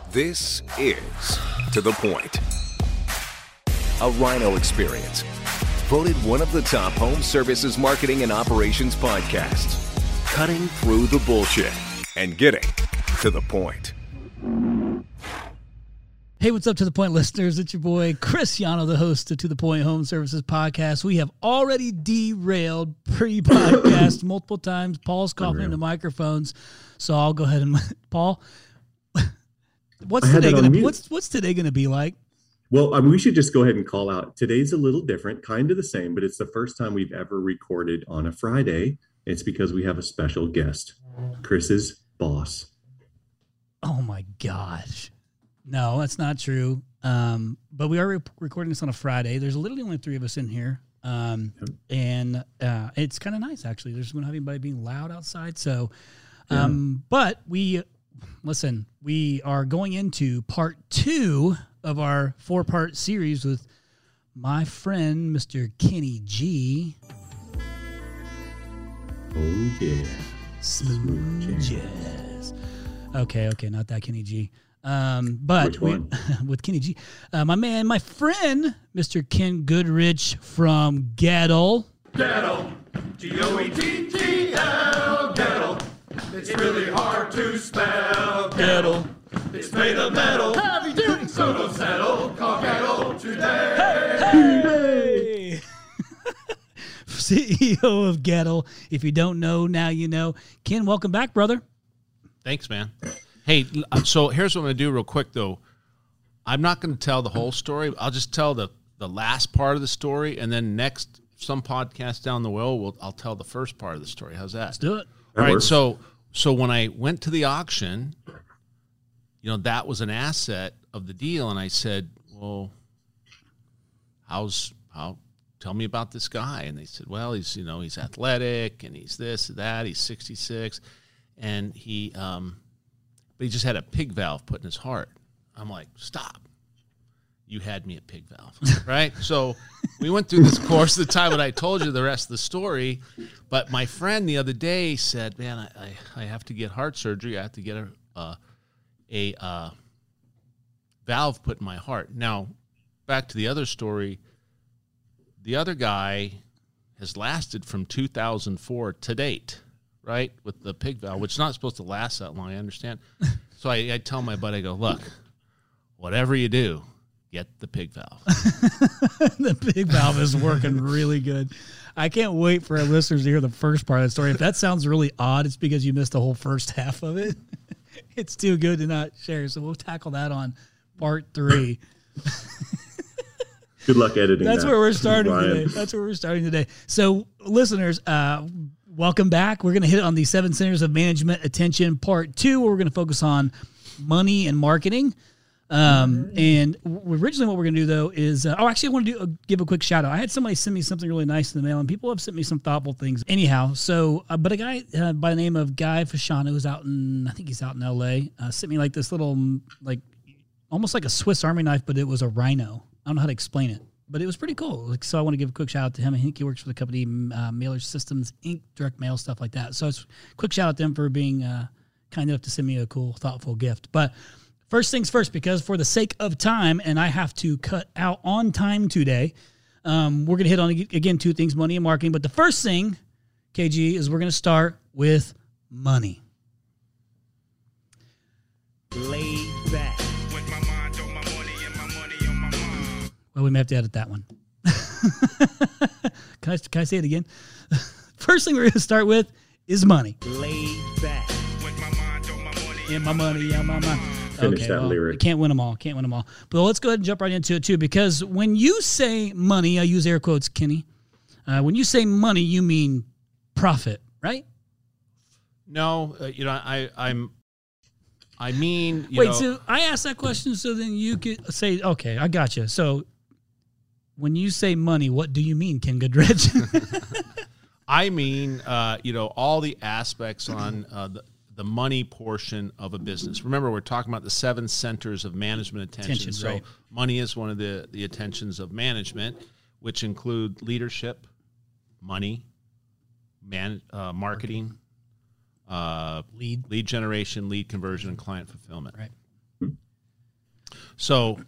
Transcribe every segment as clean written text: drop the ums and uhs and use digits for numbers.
This is To The Point, a Rhino experience. Voted one of the top home services marketing and operations podcasts. Cutting through the bullshit and getting to the point. Hey, what's up, To The Point listeners? It's your boy, Chris Yano, the host of To The Point Home Services Podcast. We have already derailed pre-podcast multiple times. Paul's coughing into microphones, so I'll go ahead and... Paul, what's today going to be like? Well, we should just go ahead and call out. Today's a little different, kind of the same, but it's the first time we've ever recorded on a Friday. It's because we have a special guest, Chris's boss. Oh, my gosh. No, that's not true. But we are recording this on a Friday. There's literally only three of us in here. And it's kind of nice, actually. There's not anybody being loud outside. So, but we are going into part 2 of our 4-part series with my friend, Mr. Kenny G. Oh, yeah. Smooth jazz. Okay, not that Kenny G. But with Kenny G, my friend, Mr. Ken Goodrich from Gettle. Gettle, G-O-E-T-T-L, Gettle. It's really hard to spell. Gettle, it's made of metal. Heavy duty, so don't settle. Call Gettle today. Hey! CEO of Gettle. If you don't know, now you know. Ken, welcome back, brother. Thanks, man. Hey, so here's what I'm going to do real quick, though. I'm not going to tell the whole story. I'll just tell the last part of the story, and then next, some podcast down the road, I'll tell the first part of the story. How's that? Let's do it. All right, so when I went to the auction, that was an asset of the deal, and I said, well, tell me about this guy. And they said, well, he's athletic, and he's this, that, he's 66, and but he just had a pig valve put in his heart. I'm like, stop. You had me at pig valve, right? So we went through this course of the time, and I told you the rest of the story. But my friend the other day said, man, I have to get heart surgery. I have to get a valve put in my heart. Now, back to the other story. The other guy has lasted from 2004 to date, right, with the pig valve, which is not supposed to last that long, I understand. So I tell my buddy, I go, look, whatever you do, get the pig valve. The pig valve is working really good. I can't wait for our listeners to hear the first part of the story. If that sounds really odd, it's because you missed the whole first half of it. It's too good to not share, so we'll tackle that on part 3. Good luck editing. That's where we're starting today. So, listeners, welcome back. We're going to hit on the 7 centers of management attention, part 2, where we're going to focus on money and marketing. And originally what we're going to do, though, is... actually, I want to give a quick shout-out. I had somebody send me something really nice in the mail, and people have sent me some thoughtful things. Anyhow, so... but a guy by the name of Guy Fashano, who's out in... I think he's out in L.A., sent me this little, almost like a Swiss Army knife, but it was a rhino. I don't know how to explain it, but it was pretty cool. So I want to give a quick shout out to him. I think he works for the company Mailer Systems Inc., direct mail, stuff like that. So it's a quick shout out to them for being kind enough to send me a cool, thoughtful gift. But first things first, because for the sake of time, and I have to cut out on time today, we're going to hit on, again, 2 things, money and marketing. But the first thing, KG, is we're going to start with money. Laid back. Well, we may have to edit that one. Can I say it again? First thing we're going to start with is money. Laid back. In my money, on my mind. Finish that lyric. Can't win them all. But let's go ahead and jump right into it, too, because when you say money, I use air quotes, Kenny. When you say money, you mean profit, right? No, I mean... So I asked that question so then you could say, okay, I got you. So when you say money, what do you mean, Ken Goodrich? I mean, all the aspects on the money portion of a business. Remember, we're talking about the 7 centers of management attention. So right. Money is one of the attentions of management, which include leadership, money, marketing, lead generation, lead conversion, and client fulfillment. Right. So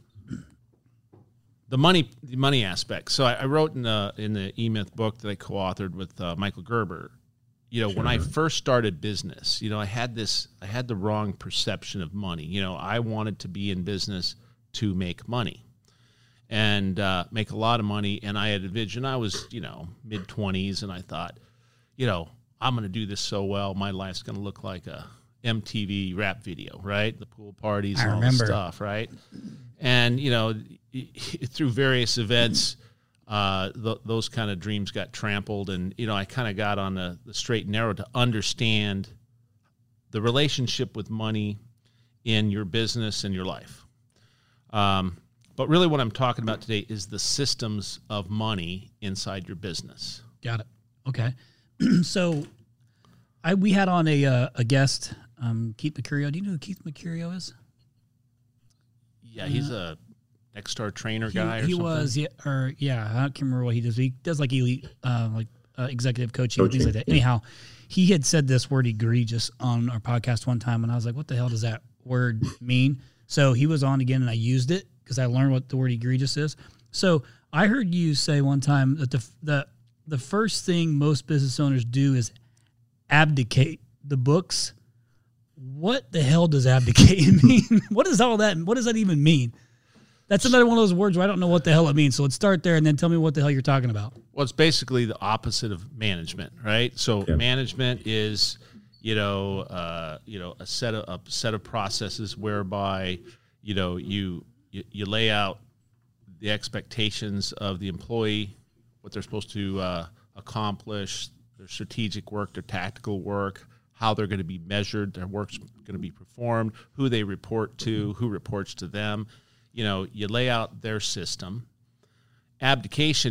the money aspect. So I wrote in the E-Myth book that I co-authored with Michael Gerber. When I first started business, I had the wrong perception of money. I wanted to be in business to make money and make a lot of money. And I had a vision. I was, mid-20s, and I thought, I'm going to do this so well. My life's going to look like a MTV rap video, right? The pool parties and all the stuff, right? And, through various events, those kind of dreams got trampled. And, I kind of got on the straight and narrow to understand the relationship with money in your business and your life. But really what I'm talking about today is the systems of money inside your business. Got it. Okay. So we had on a guest, Keith Mercurio. Do you know who Keith Mercurio is? Yeah, he's a Nexstar trainer guy. He something. was, I can't remember what he does. He does like elite, executive coaching and things like that. Anyhow, he had said this word egregious on our podcast one time, and I was like, "What the hell does that word mean?" So he was on again, and I used it because I learned what the word egregious is. So I heard you say one time that the first thing most business owners do is abdicate the books. What the hell does abdicate mean? What is all that? What does that even mean? That's another one of those words where I don't know what the hell it means. So let's start there and then tell me what the hell you're talking about. Well, it's basically the opposite of management, right? So management is, a set of processes whereby, you lay out the expectations of the employee, what they're supposed to accomplish, their strategic work, their tactical work, how they're going to be measured, their work's going to be performed, who they report to, who reports to them. You lay out their system. Abdication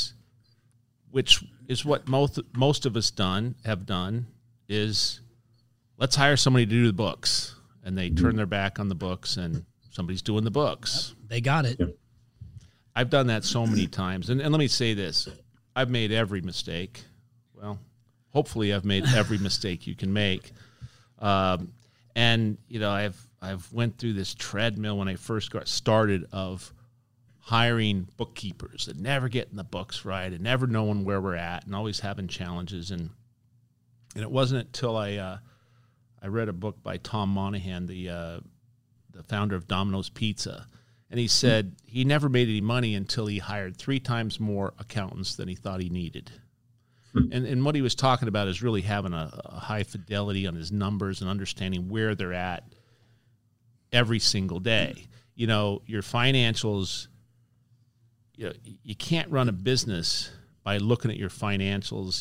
which is what most of us have done, is let's hire somebody to do the books. And they turn their back on the books, and somebody's doing the books. Yep, they got it. Yep. I've done that so many times. And let me say this. I've made every mistake. Well, hopefully I've made every mistake you can make. And, I've went through this treadmill when I first got started of hiring bookkeepers that never getting the books right and never knowing where we're at and always having challenges. And it wasn't until I read a book by Tom Monahan, the founder of Domino's Pizza, and he said he never made any money until he hired 3 times more accountants than he thought he needed. And what he was talking about is really having a high fidelity on his numbers and understanding where they're at every single day. Your financials, you can't run a business by looking at your financials,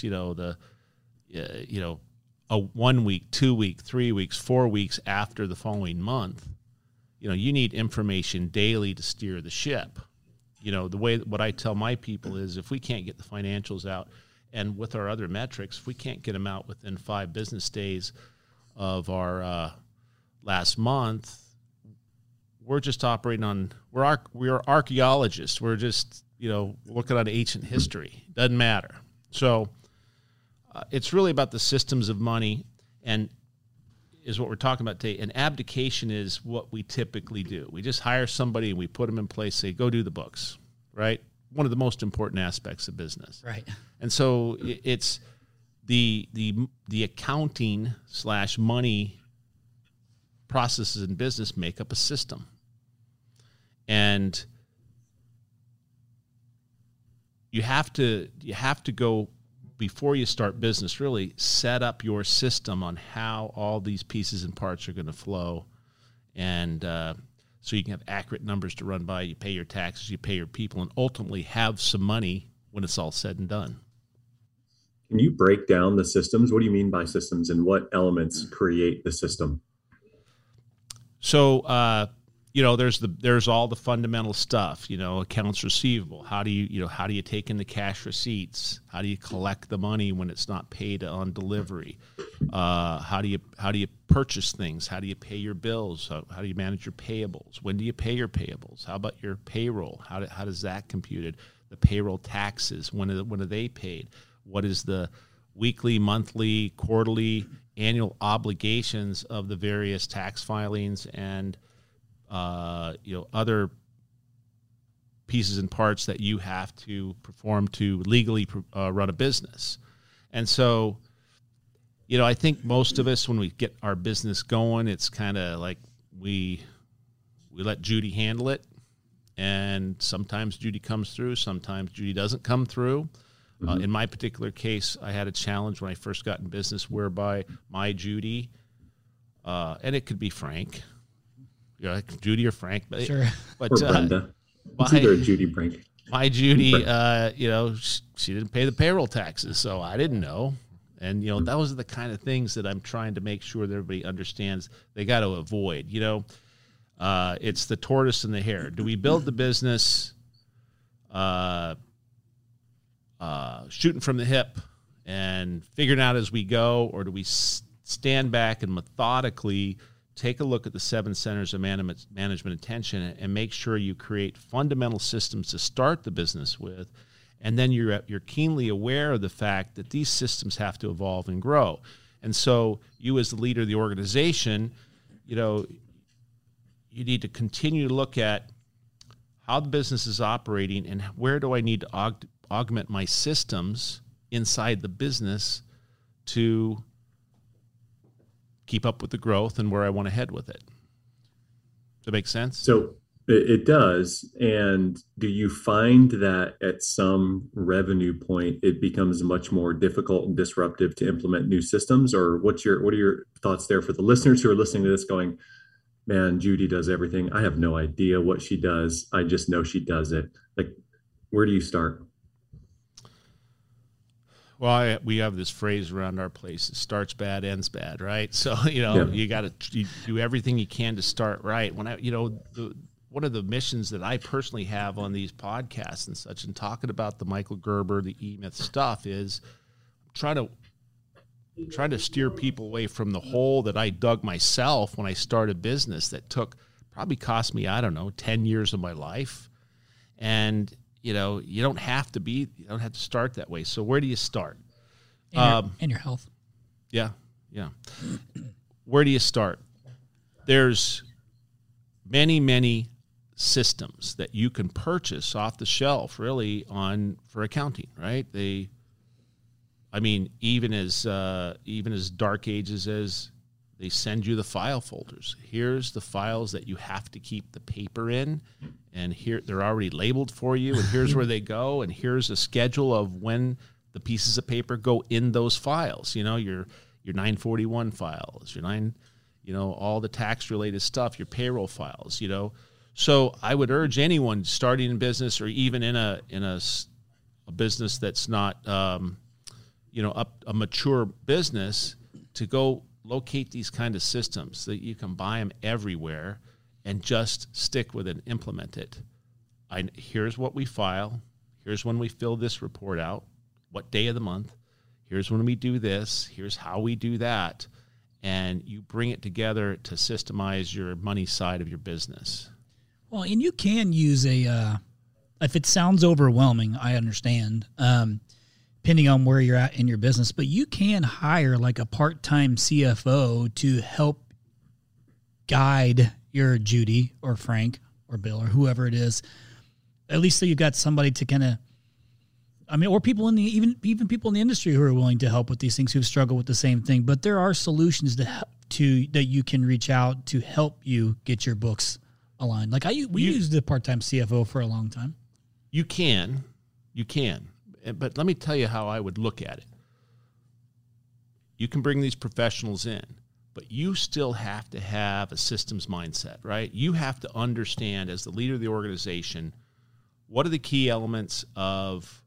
a 1 week, 2 week, 3 weeks, 4 weeks after the following month. You need information daily to steer the ship. What I tell my people is if we can't get the financials out, and with our other metrics, if we can't get them out within 5 business days of our last month, we're just operating on, we're archaeologists. We're just, looking at ancient history. Doesn't matter. So it's really about the systems of money, and is what we're talking about today. And abdication is what we typically do. We just hire somebody and we put them in place, say, go do the books, right? One of the most important aspects of business. Right. And so it's the accounting / money processes in business make up a system. And you have to go, before you start business, really set up your system on how all these pieces and parts are going to flow. And so you can have accurate numbers to run by, you pay your taxes, you pay your people, and ultimately have some money when it's all said and done. Can you break down the systems? What do you mean by systems, and what elements create the system? So, there's all the fundamental stuff, accounts receivable. How do you take in the cash receipts? How do you collect the money when it's not paid on delivery? How do you purchase things? How do you pay your bills? How do you manage your payables? When do you pay your payables? How about your payroll? How does that computed? The payroll taxes, when are they paid? What is the weekly, monthly, quarterly, annual obligations of the various tax filings and other pieces and parts that you have to perform to legally run a business. And so, I think most of us, when we get our business going, it's kind of like we let Judy handle it. And sometimes Judy comes through, sometimes Judy doesn't come through. Mm-hmm. In my particular case, I had a challenge when I first got in business whereby my Judy, and it could be Frank, like Judy or Frank, but, sure. Or Brenda. It's either a Judy Frank. My Judy, she didn't pay the payroll taxes, so I didn't know. And, those are the kind of things that I'm trying to make sure that everybody understands they got to avoid. It's the tortoise and the hare. Do we build the business shooting from the hip and figuring out as we go, or do we stand back and methodically take a look at the 7 centers of management attention and make sure you create fundamental systems to start the business with, and then you're keenly aware of the fact that these systems have to evolve and grow. And so you, as the leader of the organization, you need to continue to look at how the business is operating and where do I need to augment my systems inside the business to keep up with the growth and where I want to head with it. Does that make sense? So it does. And do you find that at some revenue point, it becomes much more difficult and disruptive to implement new systems? Or what are your thoughts there for the listeners who are listening to this going, man, Judy does everything. I have no idea what she does. I just know she does it. Like, where do you start? Well, we have this phrase around our place: it starts bad, ends bad, right? So, you got to do everything you can to start right. When one of the missions that I personally have on these podcasts and such, and talking about the Michael Gerber, the E-Myth stuff, is trying to steer people away from the hole that I dug myself when I started business that probably cost me, 10 years of my life. And you don't have to start that way. So where do you start? And your health. Yeah. Where do you start? There's many, many systems that you can purchase off the shelf, really, for accounting, right? Even as dark ages as they send you the file folders. Here's the files that you have to keep the paper in, and here they're already labeled for you, and here's where they go, and here's a schedule of when the pieces of paper go in those files. Your 941 files, all the tax related stuff, your payroll files. So I would urge anyone starting in business, or even in a business that's not a mature business, to go locate these kind of systems so that you can buy them everywhere and just stick with it and implement it. Here's what we file. Here's when we fill this report out. What day of the month. Here's when we do this. Here's how we do that. And you bring it together to systemize your money side of your business. Well, and you can use if it sounds overwhelming, I understand, depending on where you're at in your business, but you can hire like a part-time CFO to help guide your Judy or Frank or Bill or whoever it is, at least so you've got somebody to kind of, or people in the, even people in the industry who are willing to help with these things, who've struggled with the same thing. But there are solutions that you can reach out to help you get your books aligned. Like we used a part-time CFO for a long time. You can, but let me tell you how I would look at it. You can bring these professionals in, but you still have to have a systems mindset, right? You have to understand, as the leader of the organization, what are the key elements of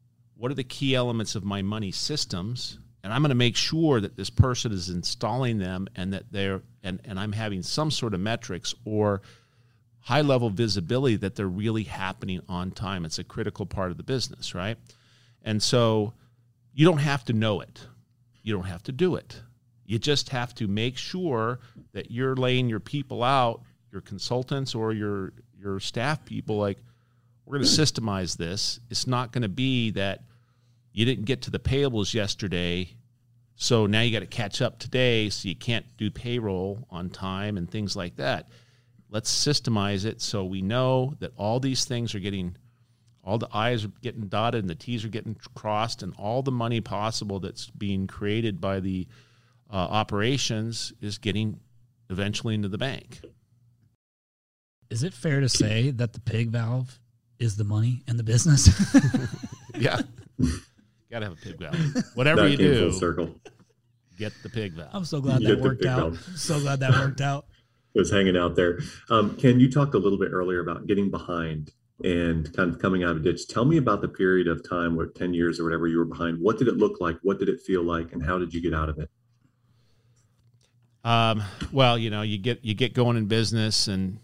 my money systems, and I'm going to make sure that this person is installing them, and that and I'm having some sort of metrics or high-level visibility that they're really happening on time. It's a critical part of the business, right? And so you don't have to know it. You don't have to do it. You just have to make sure that you're laying your people out, your consultants or your staff people, like, we're going to systemize this. It's not going to be that you didn't get to the payables yesterday, so now you got to catch up today, so you can't do payroll on time and things like that. let's systemize it so we know that all these things are getting, all the I's are getting dotted and the T's are getting crossed, and all the money possible that's being created by the operations is getting eventually into the bank. Is it fair to say that the pig valve is the money in the business? Yeah. Got to have a pig valve. Whatever you do, full circle. get the pig valve. I'm so glad You that get the worked pig out. valve. So glad that worked out. It was hanging out there. Ken, you talked a little bit earlier about getting behind and kind of coming out of a ditch. Tell me about the period of time, 10 years or whatever you were behind. What did it look like? What did it feel like? And how did you get out of it? Well, you get going in business, and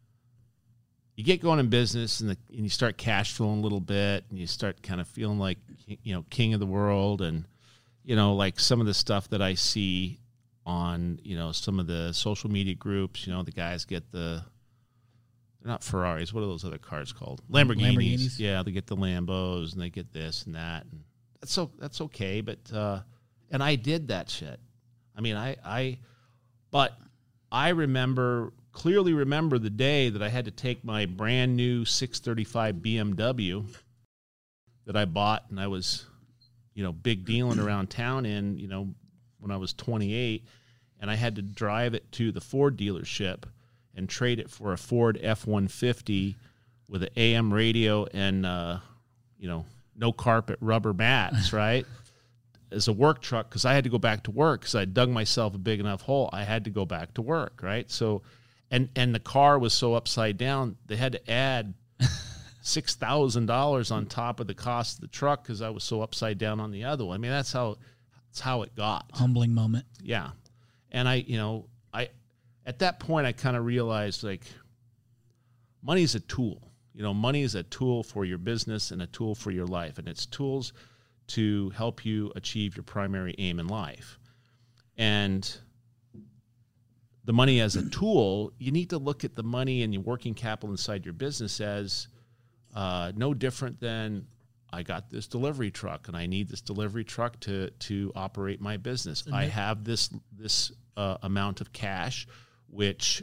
and you start cash flowing a little bit, and you start kind of feeling like, king of the world. And, like some of the stuff that I see on, some of the social media groups, the guys get they're not Ferraris. What are those other cars called? Lamborghinis. Yeah. They get the Lambos, and they get this and that. And that's okay. But, and I did that shit. I mean, but I clearly remember the day that I had to take my brand new 635 BMW that I bought, and I was, big dealing around town in, when I was 28, and I had to drive it to the Ford dealership and trade it for a Ford F-150 with an AM radio and, no carpet rubber mats, right? As a work truck, because I had to go back to work because I dug myself a big enough hole. I had to go back to work, right? So, and the car was so upside down, they had to add $6,000 on top of the cost of the truck because I was so upside down on the other one. I mean, that's how it got. Humbling moment. Yeah. And I at that point I kind of realized, like, money's a tool. Money is a tool for your business and a tool for your life, and it's tools to help you achieve your primary aim in life. And the money as a tool, you need to look at the money and your working capital inside your business as no different than, I got this delivery truck and I need this delivery truck to operate my business. Mm-hmm. I have this amount of cash, which,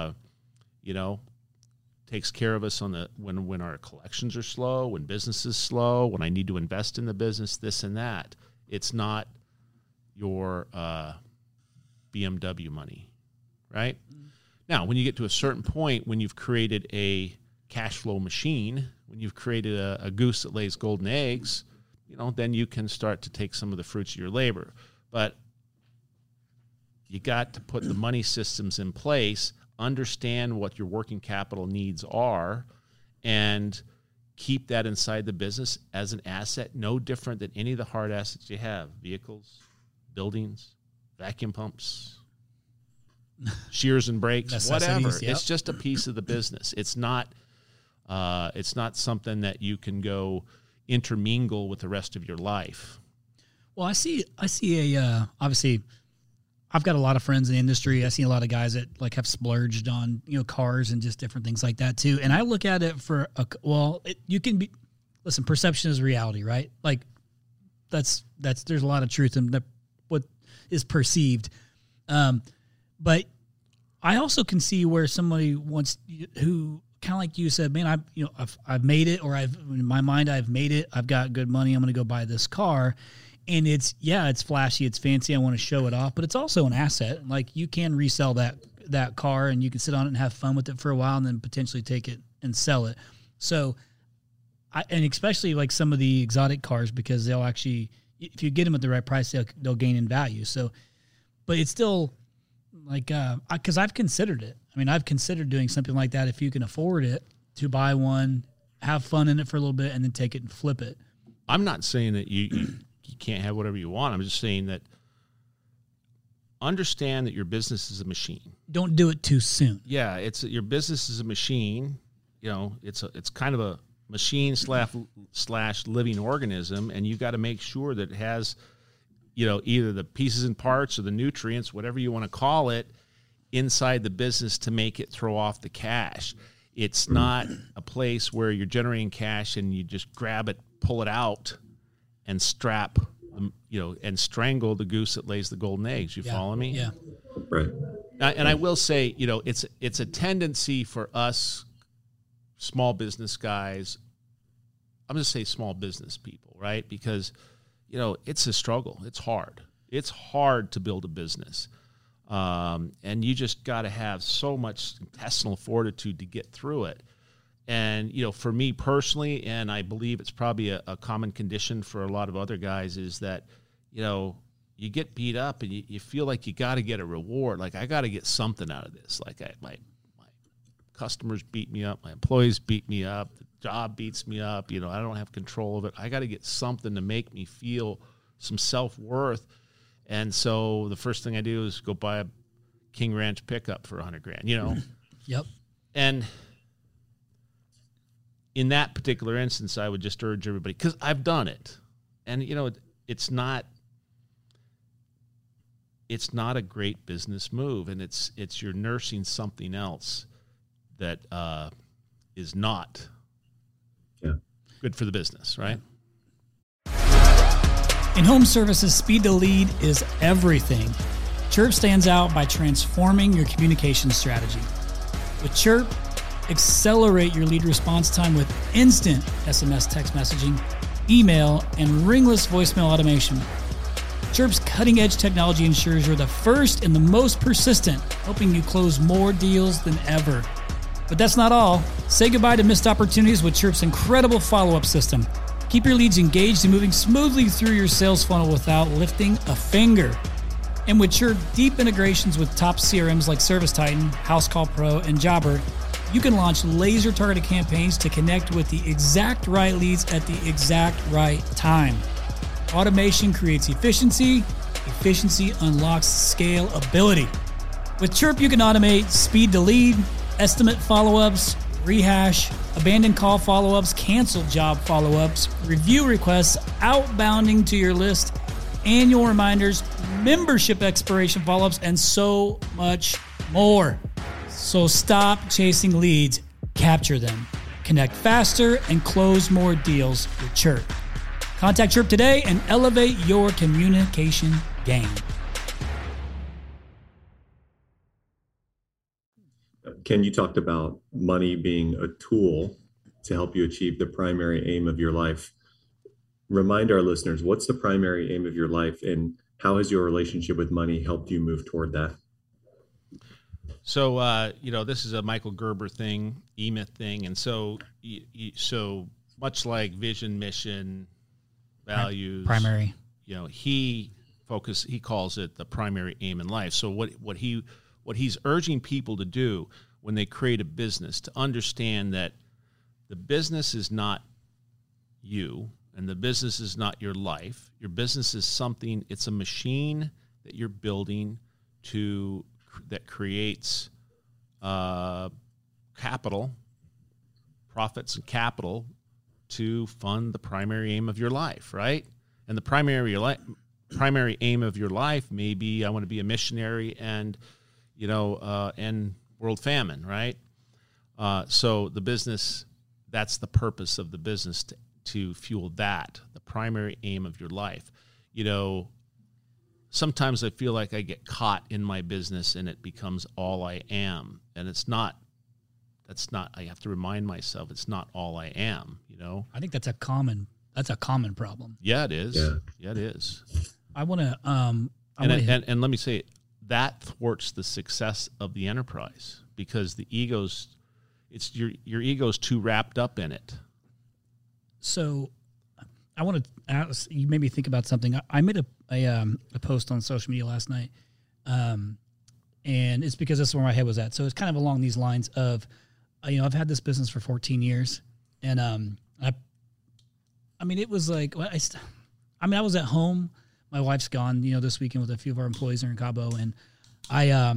takes care of us when our collections are slow, when business is slow, when I need to invest in the business, this and that. It's not your BMW money, right? Mm-hmm. Now, when you get to a certain point, when you've created a cash flow machine, when you've created a goose that lays golden eggs, then you can start to take some of the fruits of your labor. But you got to put the money systems in place, understand what your working capital needs are, and keep that inside the business as an asset, no different than any of the hard assets you have: vehicles, buildings, vacuum pumps, shears and brakes, whatever. Yep. It's just a piece of the business. It's not something that you can go intermingle with the rest of your life. Well, I see obviously, I've got a lot of friends in the industry. I see a lot of guys that have splurged on, cars and just different things like that too. And I look at it perception is reality, right? Like there's a lot of truth in what is perceived. But I also can see where somebody who kind of like you said, man, I've made it, or in my mind, I've made it. I've got good money. I'm going to go buy this car. And it's flashy, it's fancy. I want to show it off, but it's also an asset. Like, you can resell that car, and you can sit on it and have fun with it for a while, and then potentially take it and sell it. So, and especially like some of the exotic cars, because they'll actually, if you get them at the right price, they'll gain in value. So, but it's still like, because I've considered it. I mean, I've considered doing something like that if you can afford it, to buy one, have fun in it for a little bit, and then take it and flip it. I'm not saying that you can't have whatever you want. I'm just saying that understand that your business is a machine. Don't do it too soon. Yeah, your business is a machine. It's kind of a machine slash living organism, and you got to make sure that it has, either the pieces and parts or the nutrients, whatever you want to call it, inside the business to make it throw off the cash. It's not a place where you're generating cash and you just grab it, pull it out, and strap, and strangle the goose that lays the golden eggs. You follow me? Yeah. Right. And I will say, it's a tendency for us small business guys. I'm going to say small business people, right? Because, it's a struggle. It's hard. It's hard to build a business. And you just got to have so much intestinal fortitude to get through it. And, for me personally, and I believe it's probably a common condition for a lot of other guys, is that, you get beat up and you feel like you got to get a reward. Like, I got to get something out of this. Like, my customers beat me up. My employees beat me up. The job beats me up. I don't have control of it. I got to get something to make me feel some self-worth. And so the first thing I do is go buy a King Ranch pickup for $100,000, Yep. And in that particular instance, I would just urge everybody, because I've done it. And, it's not a great business move. And it's you're nursing something else that is not good for the business, right? In home services, speed to lead is everything. Chirp stands out by transforming your communication strategy. With Chirp, accelerate your lead response time with instant SMS text messaging, email, and ringless voicemail automation. Chirp's cutting-edge technology ensures you're the first and the most persistent, helping you close more deals than ever. But that's not all. Say goodbye to missed opportunities with Chirp's incredible follow-up system. Keep your leads engaged and moving smoothly through your sales funnel without lifting a finger. And with Chirp deep integrations with top CRMs like ServiceTitan, Housecall Pro, and Jobber, you can launch laser-targeted campaigns to connect with the exact right leads at the exact right time. Automation creates efficiency. Efficiency unlocks scalability. With Chirp, you can automate speed to lead, estimate follow-ups, rehash, abandoned call follow-ups, canceled job follow-ups, review requests, outbounding to your list, annual reminders, membership expiration follow-ups, and so much more. So stop chasing leads, capture them. Connect faster and close more deals with Chirp. Contact Chirp today and elevate your communication game. Ken, you talked about money being a tool to help you achieve the primary aim of your life. Remind our listeners, what's the primary aim of your life, and how has your relationship with money helped you move toward that? So, this is a Michael Gerber thing, E-Myth thing. And so, so much like vision, mission, values, primary, he calls it the primary aim in life. So what he's urging people to do when they create a business, to understand that the business is not you and the business is not your life. Your business is something, it's a machine that you're building that creates capital, profits and capital to fund the primary aim of your life, right? And the primary aim of your life may be, I want to be a missionary and world famine, right? So the business, that's the purpose of the business, to fuel that, the primary aim of your life. Sometimes I feel like I get caught in my business and it becomes all I am. And I have to remind myself it's not all I am, I think that's a common problem. Yeah, it is. Yeah, it is. I want to, and let me say, that thwarts the success of the enterprise, because the it's your ego's too wrapped up in it. So I want to ask, you made me think about something. I made a post on social media last night, and it's because that's where my head was at. So it's kind of along these lines of, I've had this business for 14 years, and it was like, I was at home. My wife's gone, this weekend with a few of our employees are in Cabo, and I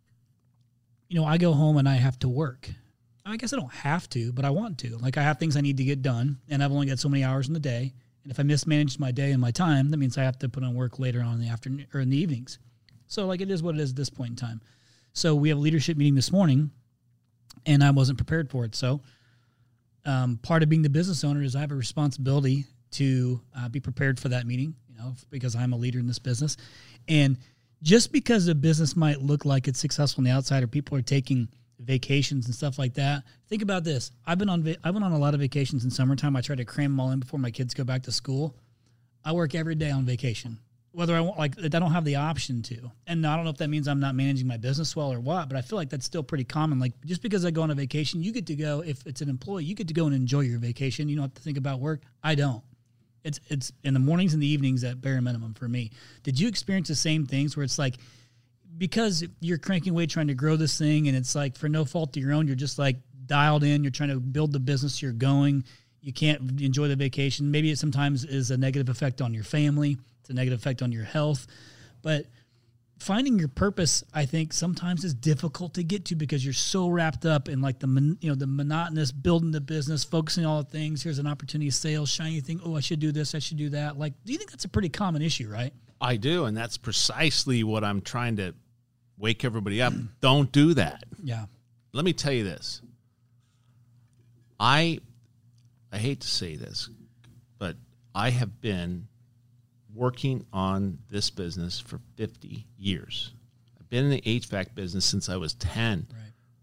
go home and I have to work. I guess I don't have to, but I want to. Like, I have things I need to get done, and I've only got so many hours in the day. And if I mismanage my day and my time, that means I have to put on work later on in the afternoon or in the evenings. So, it is what it is at this point in time. So we have a leadership meeting this morning, and I wasn't prepared for it. So part of being the business owner is I have a responsibility to be prepared for that meeting, because I'm a leader in this business. And just because a business might look like it's successful on the outside, or people are taking vacations and stuff like that. Think about this. I went on a lot of vacations in summertime. I try to cram them all in before my kids go back to school. I work every day on vacation, whether I want, I don't have the option to. And I don't know if that means I'm not managing my business well or what, but I feel like that's still pretty common. Like, just because I go on a vacation, you get to go, if it's an employee, you get to go and enjoy your vacation. You don't have to think about work. I don't. It's in the mornings and the evenings at bare minimum for me. Did you experience the same things where it's like, because you're cranking away trying to grow this thing, and it's like for no fault of your own, you're just like dialed in, you're trying to build the business you're going, you can't enjoy the vacation. Maybe it sometimes is a negative effect on your family, it's a negative effect on your health, but finding your purpose, I think sometimes is difficult to get to because you're so wrapped up in like the monotonous building the business, focusing on all the things. Here's an opportunity, sales, shiny thing. Oh, I should do this. I should do that. Like, do you think that's a pretty common issue, right? I do. And that's precisely what I'm trying to wake everybody up. Don't do that. Yeah. Let me tell you this. I hate to say this, but I have been working on this business for 50 years. I've been in the HVAC business since I was 10. Right.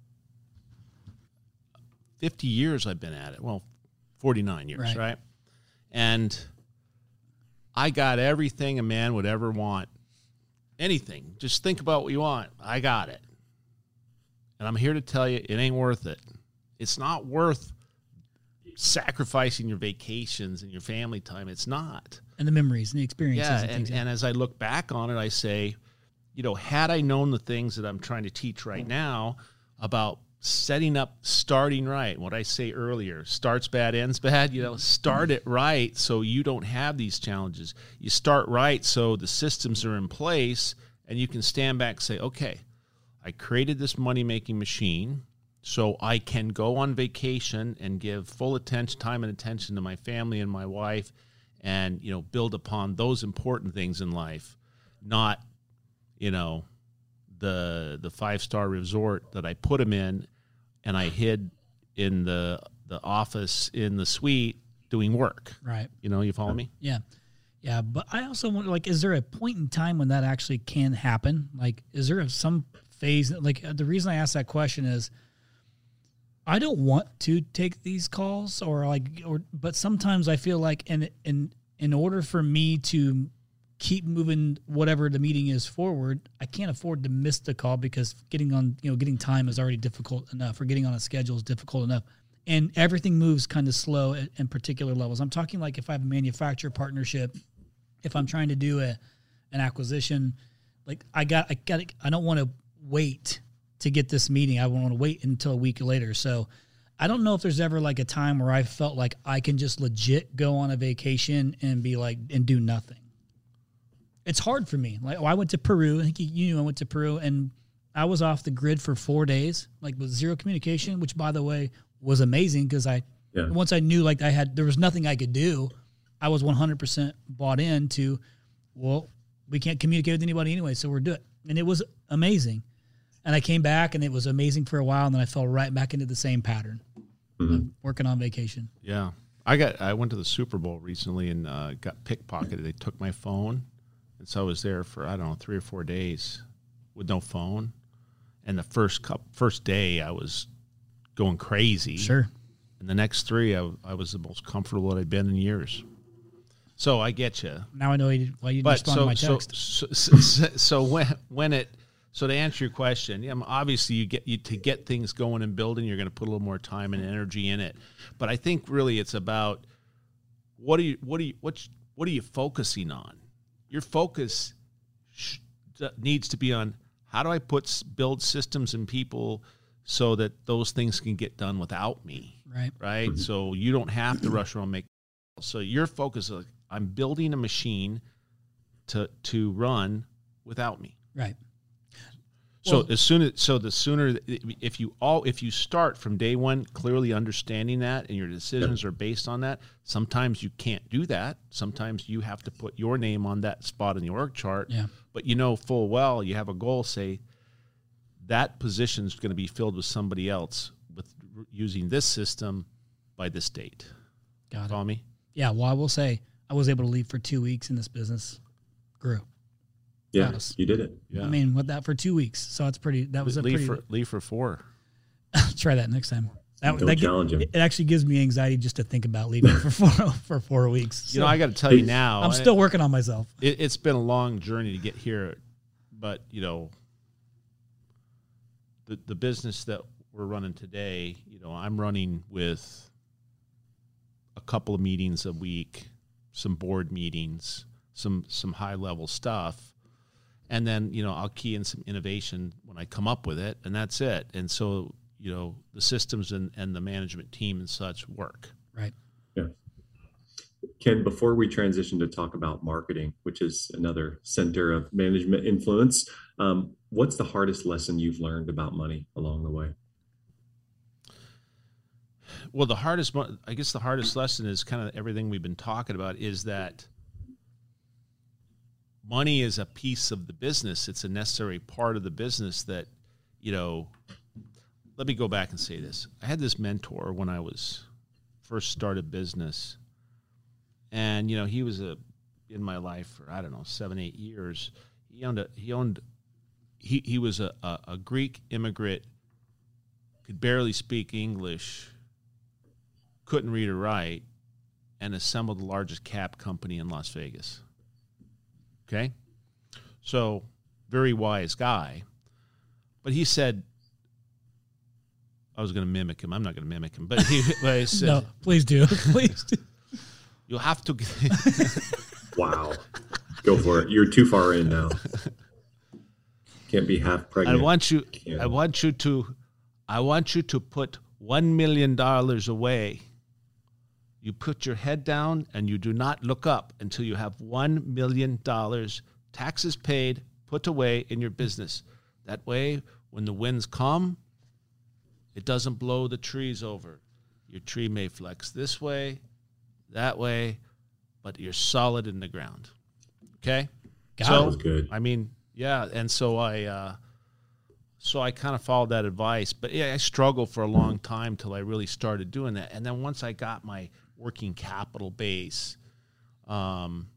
50 years I've been at it. Well, 49 years, right? And I got everything a man would ever want. Anything. Just think about what you want. I got it. And I'm here to tell you, it ain't worth it. It's not worth sacrificing your vacations and your family time. It's not. And the memories and the experiences. Yeah, and as I look back on it, I say, had I known the things that I'm trying to teach right now about starting right, what I say earlier, starts bad, ends bad, start it right so you don't have these challenges. You start right so the systems are in place and you can stand back and say, okay, I created this money-making machine so I can go on vacation and give full time and attention to my family and my wife and, build upon those important things in life, not, the 5-star resort that I put them in and I hid in the office in the suite doing work. Right. You follow me? Yeah. Yeah. But I also wonder, like, is there a point in time when that actually can happen? Like, is there some phase the reason I ask that question is I don't want to take these calls but sometimes I feel like in order for me to keep moving whatever the meeting is forward, I can't afford to miss the call because getting time is already difficult enough, or getting on a schedule is difficult enough. And everything moves kind of slow in particular levels. I'm talking like if I have a manufacturer partnership, if I'm trying to do an acquisition, like I don't want to wait to get this meeting. I want to wait until a week later. So I don't know if there's ever like a time where I felt like I can just legit go on a vacation and be like, and do nothing. It's hard for me. Like, I went to Peru. I think you knew I went to Peru, and I was off the grid for 4 days, like with zero communication, which, by the way, was amazing because once I knew like there was nothing I could do, I was 100% bought into, well, we can't communicate with anybody anyway, so we're doing it. And it was amazing. And I came back, and it was amazing for a while, and then I fell right back into the same pattern of working on vacation. Yeah. I went to the Super Bowl recently and got pickpocketed. They took my phone. And so I was there for, 3 or 4 days with no phone. And the first day I was going crazy. Sure. And the next 3, I was the most comfortable that I'd been in years. So I get you. Now I know why you didn't respond to my text. So to answer your question, obviously to get things going and building, you're going to put a little more time and energy in it. But I think really it's about what are you focusing on? Your focus needs to be on how do I build systems and people so that those things can get done without me. Right. Mm-hmm. So you don't have to rush around and make. So your focus is I'm building a machine to run without me. Right. So the sooner if you start from day one clearly understanding that and your decisions are based on that, sometimes you can't do that. Sometimes you have to put your name on that spot in the org chart. Yeah. But full well you have a goal, say that position is going to be filled with somebody else with using this system by this date. Got it. Follow me? Yeah. Well, I will say I was able to leave for 2 weeks in this business. Grew. Yeah, us. you did it. Yeah. I mean, what that for 2 weeks. So it's pretty. That was a leave pretty. for 4. Try that next time. Don't challenge him. It actually gives me anxiety just to think about leaving for 4 weeks. You know, I got to tell you now, I'm still working on myself. It's been a long journey to get here, but you know, the business that we're running today, you know, I'm running with a couple of meetings a week, some board meetings, some high level stuff, and then, you know, I'll key in some innovation when I come up with it, and that's it. And so, you know, the systems and the management team and such work. Right. Yeah. Ken, before we transition to talk about marketing, which is another center of management influence, what's the hardest lesson you've learned about money along the way? Well, the hardest lesson is kind of everything we've been talking about, is that money is a piece of the business. It's a necessary part of the business that, you know, let me go back and say this. I had this mentor when I was first started business, and, you know, he was in my life for, I don't know, 7-8 years. He was a Greek immigrant, could barely speak English, couldn't read or write, and assembled the largest cab company in Las Vegas. Okay? So, very wise guy. But he said, I was going to mimic him. I'm not going to mimic him. But he said, No, please do. Please do. You have to. Wow. Go for it. You're too far in now. Can't be half pregnant. I want you to put $1 million away. You put your head down and you do not look up until you have $1 million, taxes paid, put away in your business. That way, when the winds come, it doesn't blow the trees over. Your tree may flex this way, that way, but you're solid in the ground. Okay? That was good. I mean, yeah, and so I kind of followed that advice. But yeah, I struggled for a long time till I really started doing that. And then once I got my working capital base, then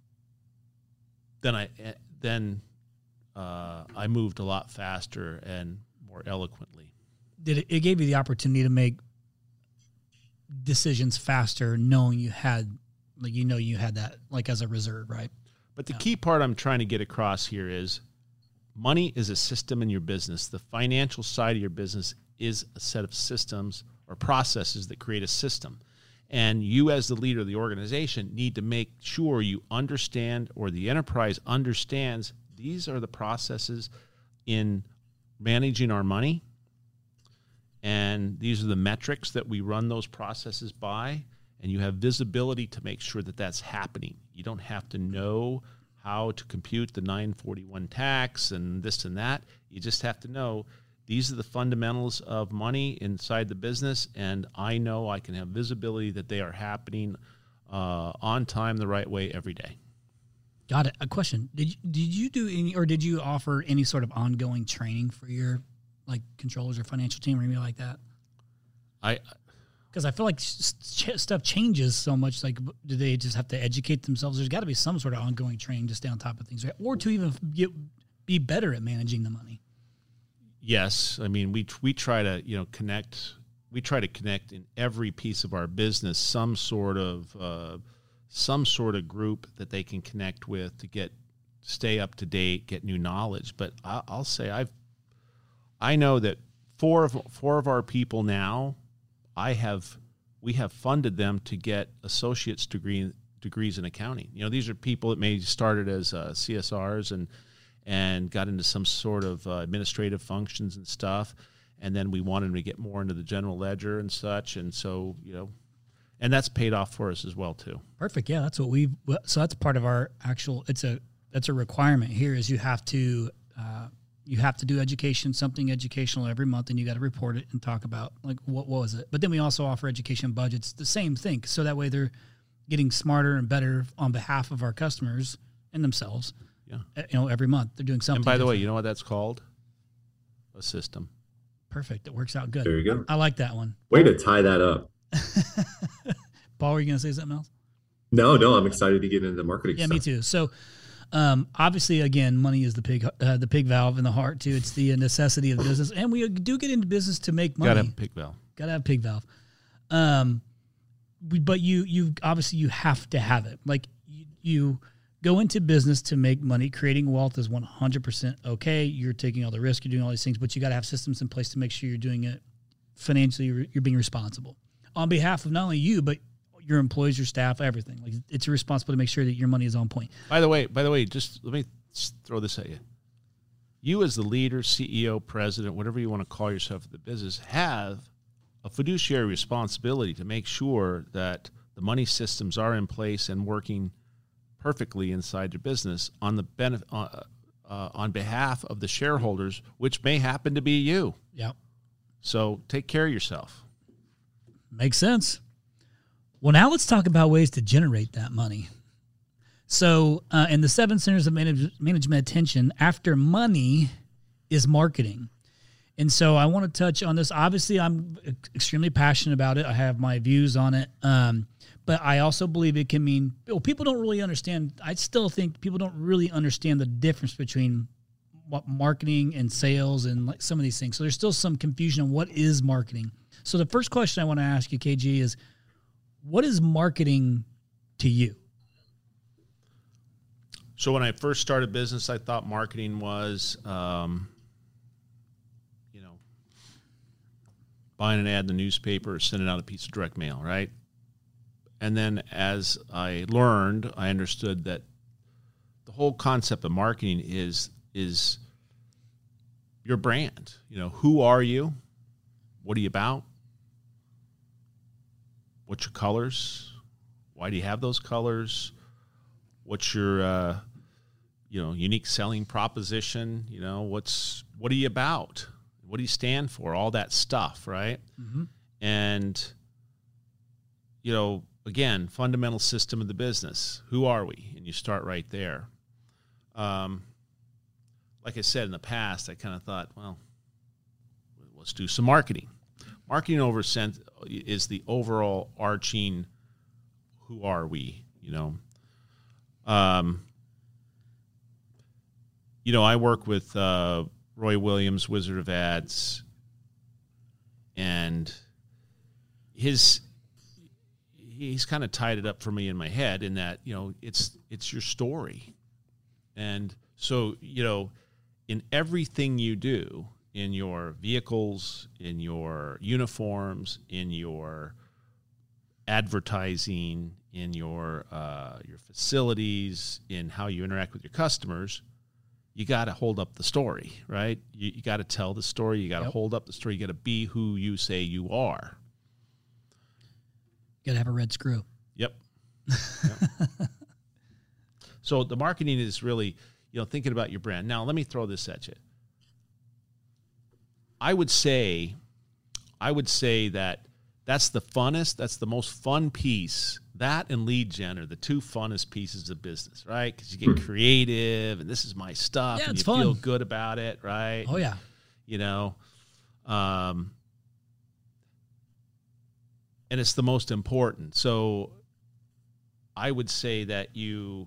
I moved a lot faster and more eloquently. It gave you the opportunity to make decisions faster, knowing you had that like as a reserve, right? But the key part I'm trying to get across here is money is a system in your business. The financial side of your business is a set of systems or processes that create a system. And you, as the leader of the organization, need to make sure you understand, or the enterprise understands, these are the processes in managing our money. And these are the metrics that we run those processes by. And you have visibility to make sure that that's happening. You don't have to know how to compute the 941 tax and this and that. You just have to know these are the fundamentals of money inside the business, and I know I can have visibility that they are happening on time, the right way, every day. Got it. A question: Did you do any, or did you offer any sort of ongoing training for your like controllers or financial team or anything like that? Because I feel like stuff changes so much. Like, do they just have to educate themselves? There's got to be some sort of ongoing training to stay on top of things, right? Or to even be better at managing the money. Yes, I mean we try to connect. We try to connect in every piece of our business some sort of group that they can connect with to stay up to date, get new knowledge. But I'll say I know that four of our people now, we have funded them to get associate's degrees in accounting. These are people that may started as CSRs and got into some sort of administrative functions and stuff, and then we wanted them to get more into the general ledger and such, and so and that's paid off for us as well too. Perfect. Yeah, that's what so that's part of our actual. That's a requirement here is you have to do something educational every month, and you got to report it and talk about like what was it. But then we also offer education budgets, the same thing, so that way they're getting smarter and better on behalf of our customers and themselves. Yeah, every month they're doing something. And by the way, you know what that's called? A system. Perfect. It works out good. There you go. I like that one. Way to tie that up. Paul, were you going to say something else? No, I'm excited to get into the marketing stuff. Yeah, me too. So Obviously, again, money is the pig valve in the heart too. It's the necessity of the business, and we do get into business to make money. Gotta have a pig valve. Gotta have a pig valve. But you obviously you have to have it. Like you go into business to make money. Creating wealth is 100% okay. You're taking all the risk. You're doing all these things, but you got to have systems in place to make sure you're doing it financially. You're being responsible on behalf of not only you, but your employees, your staff, everything. Like it's responsible to make sure that your money is on point. By the way, just let me throw this at you. You as the leader, CEO, president, whatever you want to call yourself in the business, have a fiduciary responsibility to make sure that the money systems are in place and working perfectly inside your business on the on behalf of the shareholders, which may happen to be you. Yep. So take care of yourself. Makes sense. Well, now let's talk about ways to generate that money. So in the 7 centers of management attention, after money is marketing. And so I want to touch on this. Obviously, I'm extremely passionate about it. I have my views on it. But I also believe it can mean, people don't really understand. I still think people don't really understand the difference between what marketing and sales and like some of these things. So there's still some confusion on what is marketing. So the first question I want to ask you, KG, is what is marketing to you? So when I first started business, I thought marketing was, buying an ad in the newspaper or sending out a piece of direct mail, right? And then as I learned, I understood that the whole concept of marketing is your brand. Who are you? What are you about? What's your colors? Why do you have those colors? What's your unique selling proposition? What are you about? What do you stand for? All that stuff, right? Mm-hmm. And, again, fundamental system of the business. Who are we? And you start right there. Like I said in the past, I kind of thought, well, let's do some marketing. Marketing is the overall arching, who are we? I work with Roy Williams, Wizard of Ads, and he's kind of tied it up for me in my head in that, it's your story. And so, in everything you do, in your vehicles, in your uniforms, in your advertising, in your facilities, in how you interact with your customers, you got to hold up the story, right? You got to tell the story. You got to hold up the story. You got to be who you say you are. You got to have a red screw. Yep. So the marketing is really, thinking about your brand. Now, let me throw this at you. I would say that that's the funnest, that's the most fun piece. That and lead gen are the two funnest pieces of business, right? Because you get creative, and this is my stuff, and you feel good about it, right? Oh, yeah. And it's the most important. So I would say that did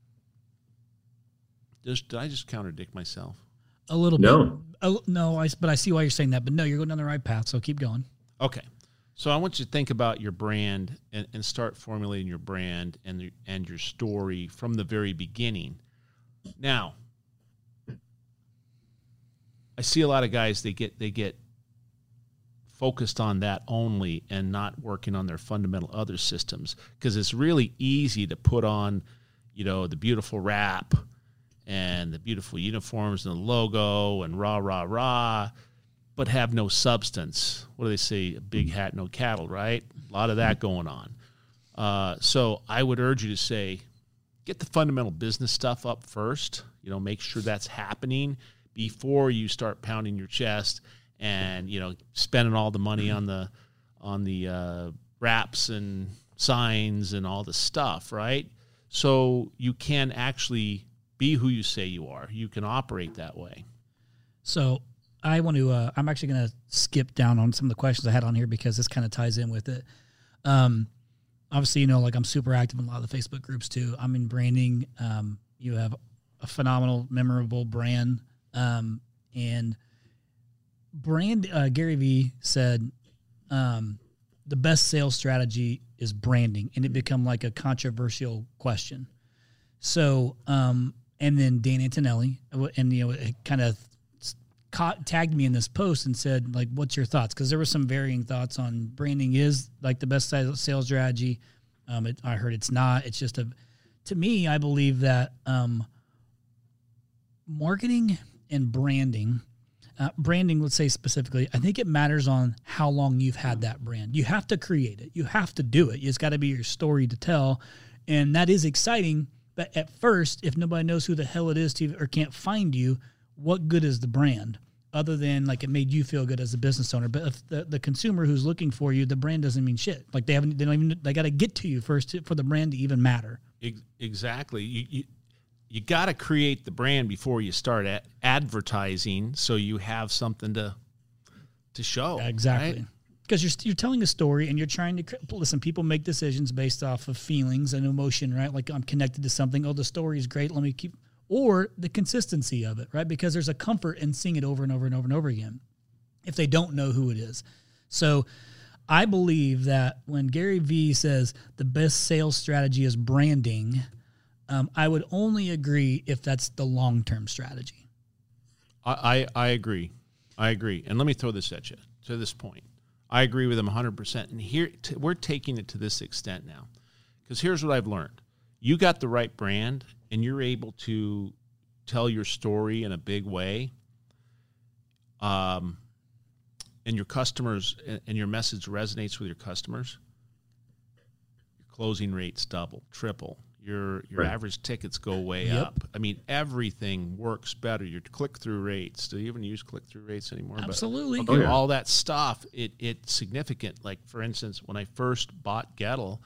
I just contradict myself? A little bit. No, but I see why you're saying that. But no, you're going down the right path, so keep going. Okay. So I want you to think about your brand and start formulating your brand and your story from the very beginning. Now, I see a lot of guys, they get focused on that only and not working on their fundamental other systems, because it's really easy to put on, the beautiful wrap and the beautiful uniforms and the logo and rah, rah, rah, but have no substance. What do they say? A big hat, no cattle, right? A lot of that going on. So I would urge you to say, get the fundamental business stuff up first. Make sure that's happening before you start pounding your chest and, spending all the money on the wraps and signs and all the stuff, right? So you can actually be who you say you are. You can operate that way. So I want to, I'm actually going to skip down on some of the questions I had on here because this kind of ties in with it. Obviously, I'm super active in a lot of the Facebook groups too. I'm in branding. You have a phenomenal, memorable brand. And Gary Vee said, the best sales strategy is branding, and it become like a controversial question. So, and then Dan Antonelli, and it kind of tagged me in this post and said, like, what's your thoughts? Because there were some varying thoughts on branding is like the best sales strategy. I heard it's not. It's just to me, I believe that marketing and branding, let's say specifically, I think it matters on how long you've had that brand. You have to create it. You have to do it. It's got to be your story to tell. And that is exciting. But at first, if nobody knows who the hell it is or can't find you, what good is the brand? Other than like it made you feel good as a business owner. But if the consumer who's looking for you, the brand doesn't mean shit. Like they got to get to you first for the brand to even matter. Exactly. You got to create the brand before you start advertising, so you have something to show. Exactly. Because you're telling a story and you're trying to listen. People make decisions based off of feelings and emotion, right? Like I'm connected to something. Oh, the story is great. Let me keep. Or the consistency of it, right? Because there's a comfort in seeing it over and over and over and over again if they don't know who it is. So I believe that when Gary Vee says the best sales strategy is branding, I would only agree if that's the long-term strategy. I agree. And let me throw this at you to this point. I agree with him 100%. And here we're taking it to this extent now, because here's what I've learned. You got the right brand and you're able to tell your story in a big way, and your customers and your message resonates with your customers, your closing rates double, triple. Your right. average tickets go way up. I mean, everything works better. Your click-through rates. Do you even use click-through rates anymore? Absolutely. But, all that stuff, it's significant. Like, for instance, when I first bought Gettle,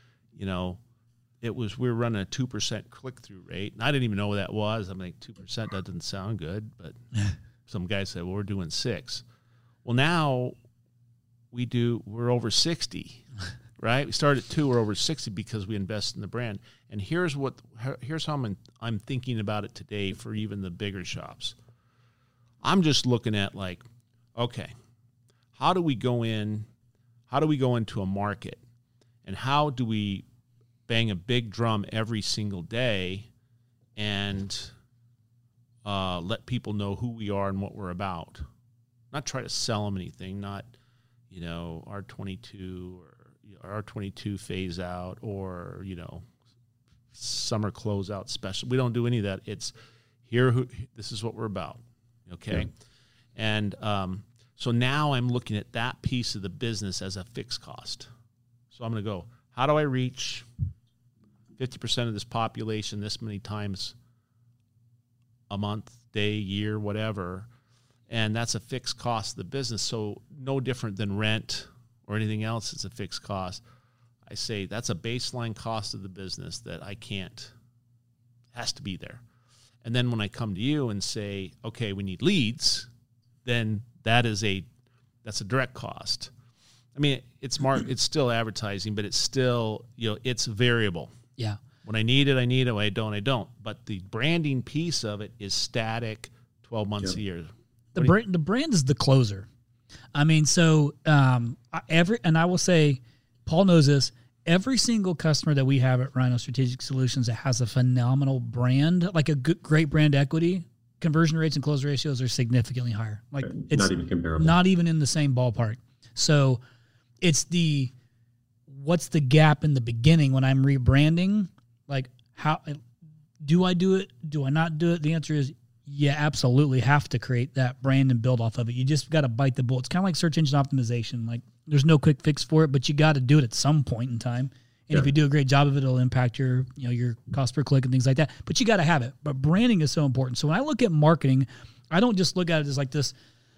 we were running a 2% click-through rate, and I didn't even know what that was. I'm like, 2%, that doesn't sound good, but some guy said, well, we're doing 6. Well, now we're over 60, right? We started at 2, we're over 60 because we invest in the brand. And here's how I'm thinking about it today for even the bigger shops. I'm just looking at like, okay, how do we go into a market, and how do we bang a big drum every single day and let people know who we are and what we're about. Not try to sell them anything, not, R22 or R22 phase out or, summer closeout special. We don't do any of that. It's this is what we're about. Okay. Yeah. And so now I'm looking at that piece of the business as a fixed cost. So I'm going to go, how do I reach 50% of this population this many times a month, day, year, whatever, and that's a fixed cost of the business. So no different than rent or anything else. It's a fixed cost. I say that's a baseline cost of the business that has to be there. And then when I come to you and say, okay, we need leads, then that's a direct cost. I mean, it's still advertising, but it's still, it's variable. Yeah. When I need it, I need it. When I don't, I don't. But the branding piece of it is static, 12 months a year. The brand is the closer. I mean, so and I will say, Paul knows this, every single customer that we have at Rhino Strategic Solutions that has a phenomenal brand, like a great brand equity, conversion rates and close ratios are significantly higher. Like it's not even comparable. Not even in the same ballpark. So it's what's the gap in the beginning when I'm rebranding? Like, how do I do it? Do I not do it? The answer is, yeah, absolutely have to create that brand and build off of it. You just got to bite the bullet. It's kind of like search engine optimization. Like there's no quick fix for it, but you got to do it at some point in time. And if you do a great job of it, it'll impact your cost per click and things like that. But you got to have it. But branding is so important. So when I look at marketing, I don't just look at it as like this,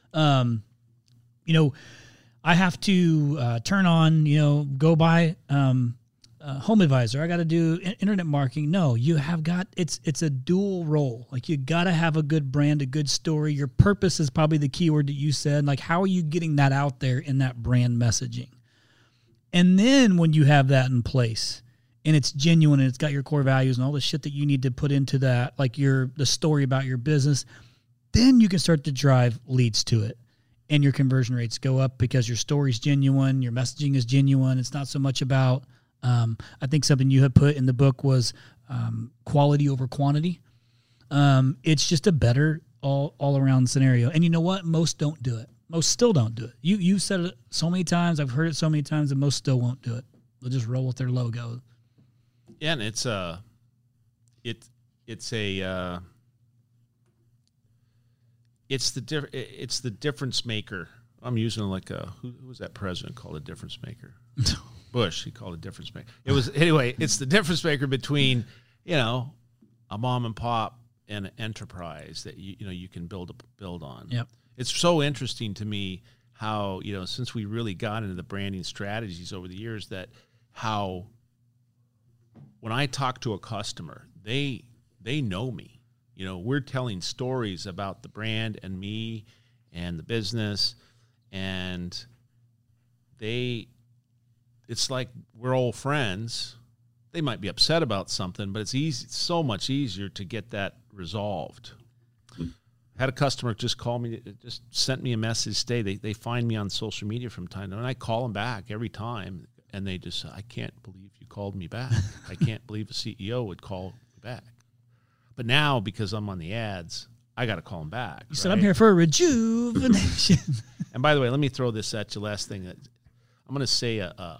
I have to turn on, go buy Home Advisor. I got to do internet marketing. No, you have got, it's a dual role. Like you got to have a good brand, a good story. Your purpose is probably the keyword that you said. Like how are you getting that out there in that brand messaging? And then when you have that in place and it's genuine and it's got your core values and all the shit that you need to put into that, like the story about your business, then you can start to drive leads to it. And your conversion rates go up because your story's genuine, your messaging is genuine. It's not so much about, I think something you had put in the book was quality over quantity. It's just a better all around scenario. And you know what? Most don't do it. Most still don't do it. You said it so many times. I've heard it so many times, and most still won't do it. They'll just roll with their logo. Yeah, and it's the difference maker. I'm using like who was that president called a difference maker? Bush. He called it a difference maker. It was anyway. It's the difference maker between a mom and pop and an enterprise that you can build on. Yep. It's so interesting to me how since we really got into the branding strategies over the years, that how when I talk to a customer, they know me. We're telling stories about the brand and me and the business, and it's like we're old friends. They might be upset about something, but it's so much easier to get that resolved. Had a customer just call me, just sent me a message today. They find me on social media from time to time, and I call them back every time, and they just say, I can't believe you called me back. I can't believe a CEO would call me back. But now, because I'm on the ads, I got to call them back. You said, I'm here for a rejuvenation. And by the way, let me throw this at you. Last thing, that I'm going to say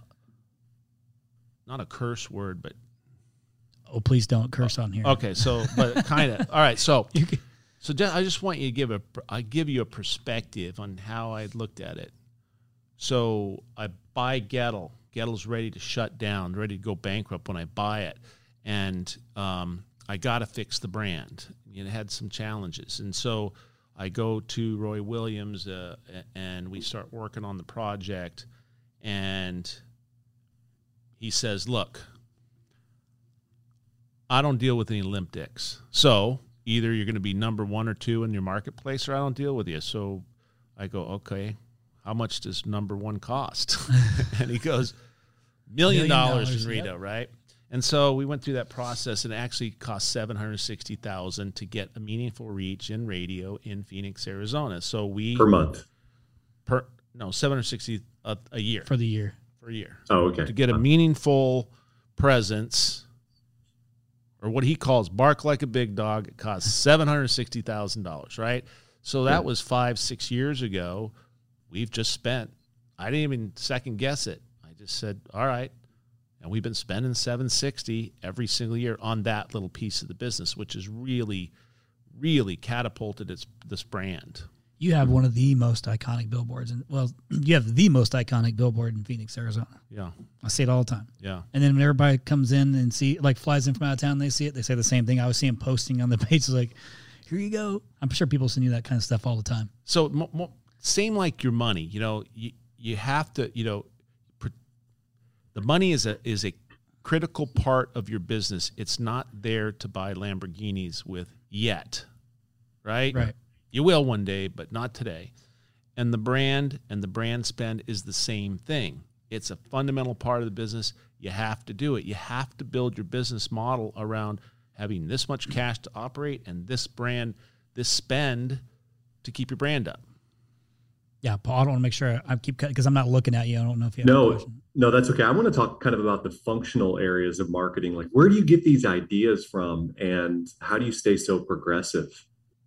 not a curse word, but oh, please don't curse on here. Okay, so but kind of. All right, so I just want you to give you a perspective on how I looked at it. So I buy Gettle. Gettle's ready to shut down, ready to go bankrupt when I buy it, and I got to fix the brand. It had some challenges, and so I go to Roy Williams, and we start working on the project, and he says, look, I don't deal with any limp dicks. So either you're going to be number 1 or 2 in your marketplace, or I don't deal with you. So I go, okay, how much does number 1 cost? And he goes, $1 million in Rito, yep. Right? And so we went through that process, and it actually cost $760,000 to get a meaningful reach in radio in Phoenix, Arizona. So per month. $760 a year. For the year. For a year. Oh, okay. To get a meaningful presence, or what he calls bark like a big dog, it costs $760,000, right? So that was 5-6 years ago. We've just spent, I didn't even second guess it. I just said, all right. And we've been spending $760 every single year on that little piece of the business, which has really, really catapulted this brand. You have one of the most iconic billboards. You have the most iconic billboard in Phoenix, Arizona. Yeah. I see it all the time. Yeah. And then when everybody comes in and flies in from out of town, they see it, they say the same thing. I was seeing posting on the page. It's like, here you go. I'm sure people send you that kind of stuff all the time. So same like your money, you have to, the money is a critical part of your business. It's not there to buy Lamborghinis with yet, right? Right. You will one day, but not today. And the brand spend is the same thing. It's a fundamental part of the business. You have to do it. You have to build your business model around having this much cash to operate and this spend to keep your brand up. Yeah, Paul, I don't want to make sure I keep cutting because I'm not looking at you. I don't know if you have a question. No, that's okay. I want to talk kind of about the functional areas of marketing. Like, where do you get these ideas from, and how do you stay so progressive?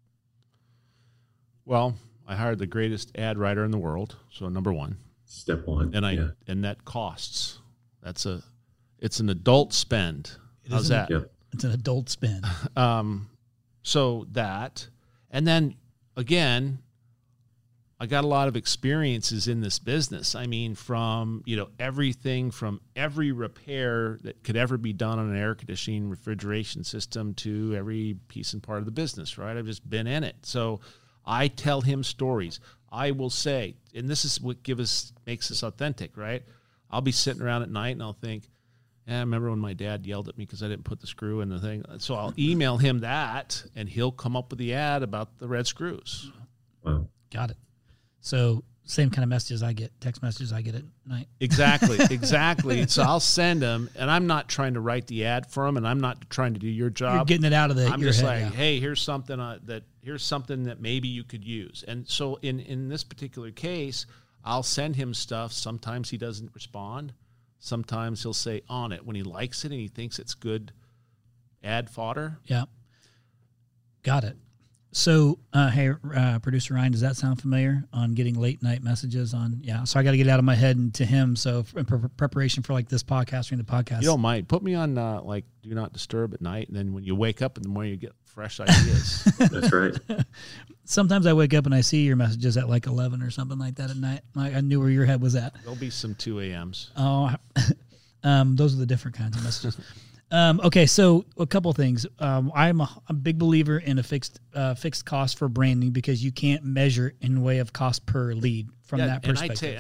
Well, I hired the greatest ad writer in the world, so number 1. Step 1. And that costs. It's an adult spend. How's that? Yeah. It's an adult spend. So that, and then again, I got a lot of experiences in this business. I mean, from, everything from every repair that could ever be done on an air conditioning refrigeration system to every piece and part of the business, right? I've just been in it. So I tell him stories. I will say, and this is what makes us authentic, right? I'll be sitting around at night and I'll think, I remember when my dad yelled at me because I didn't put the screw in the thing. So I'll email him that, and he'll come up with the ad about the red screws. Wow. Got it. So same kind of messages I get, text messages I get at night. Exactly. So I'll send them, and I'm not trying to write the ad for them, and I'm not trying to do your job. You're getting it out of I'm your just head, like, hey, here's something that maybe you could use. And so in this particular case, I'll send him stuff. Sometimes he doesn't respond. Sometimes he'll say on it when he likes it and he thinks it's good ad fodder. Yeah. Got it. So, hey, producer Ryan, does that sound familiar on getting late night messages on? Yeah. So I got to get it out of my head and to him. So in preparation for like this podcast, during the podcast. You don't mind. Put me on like do not disturb at night. And then when you wake up in the morning, you get fresh ideas. That's right. Sometimes I wake up and I see your messages at like 11 or something like that at night. I knew where your head was at. There'll be some 2 a.m.s. Oh, those are the different kinds of messages. Okay, so a couple of things. I'm a big believer in a fixed cost for branding because you can't measure in way of cost per lead from that perspective.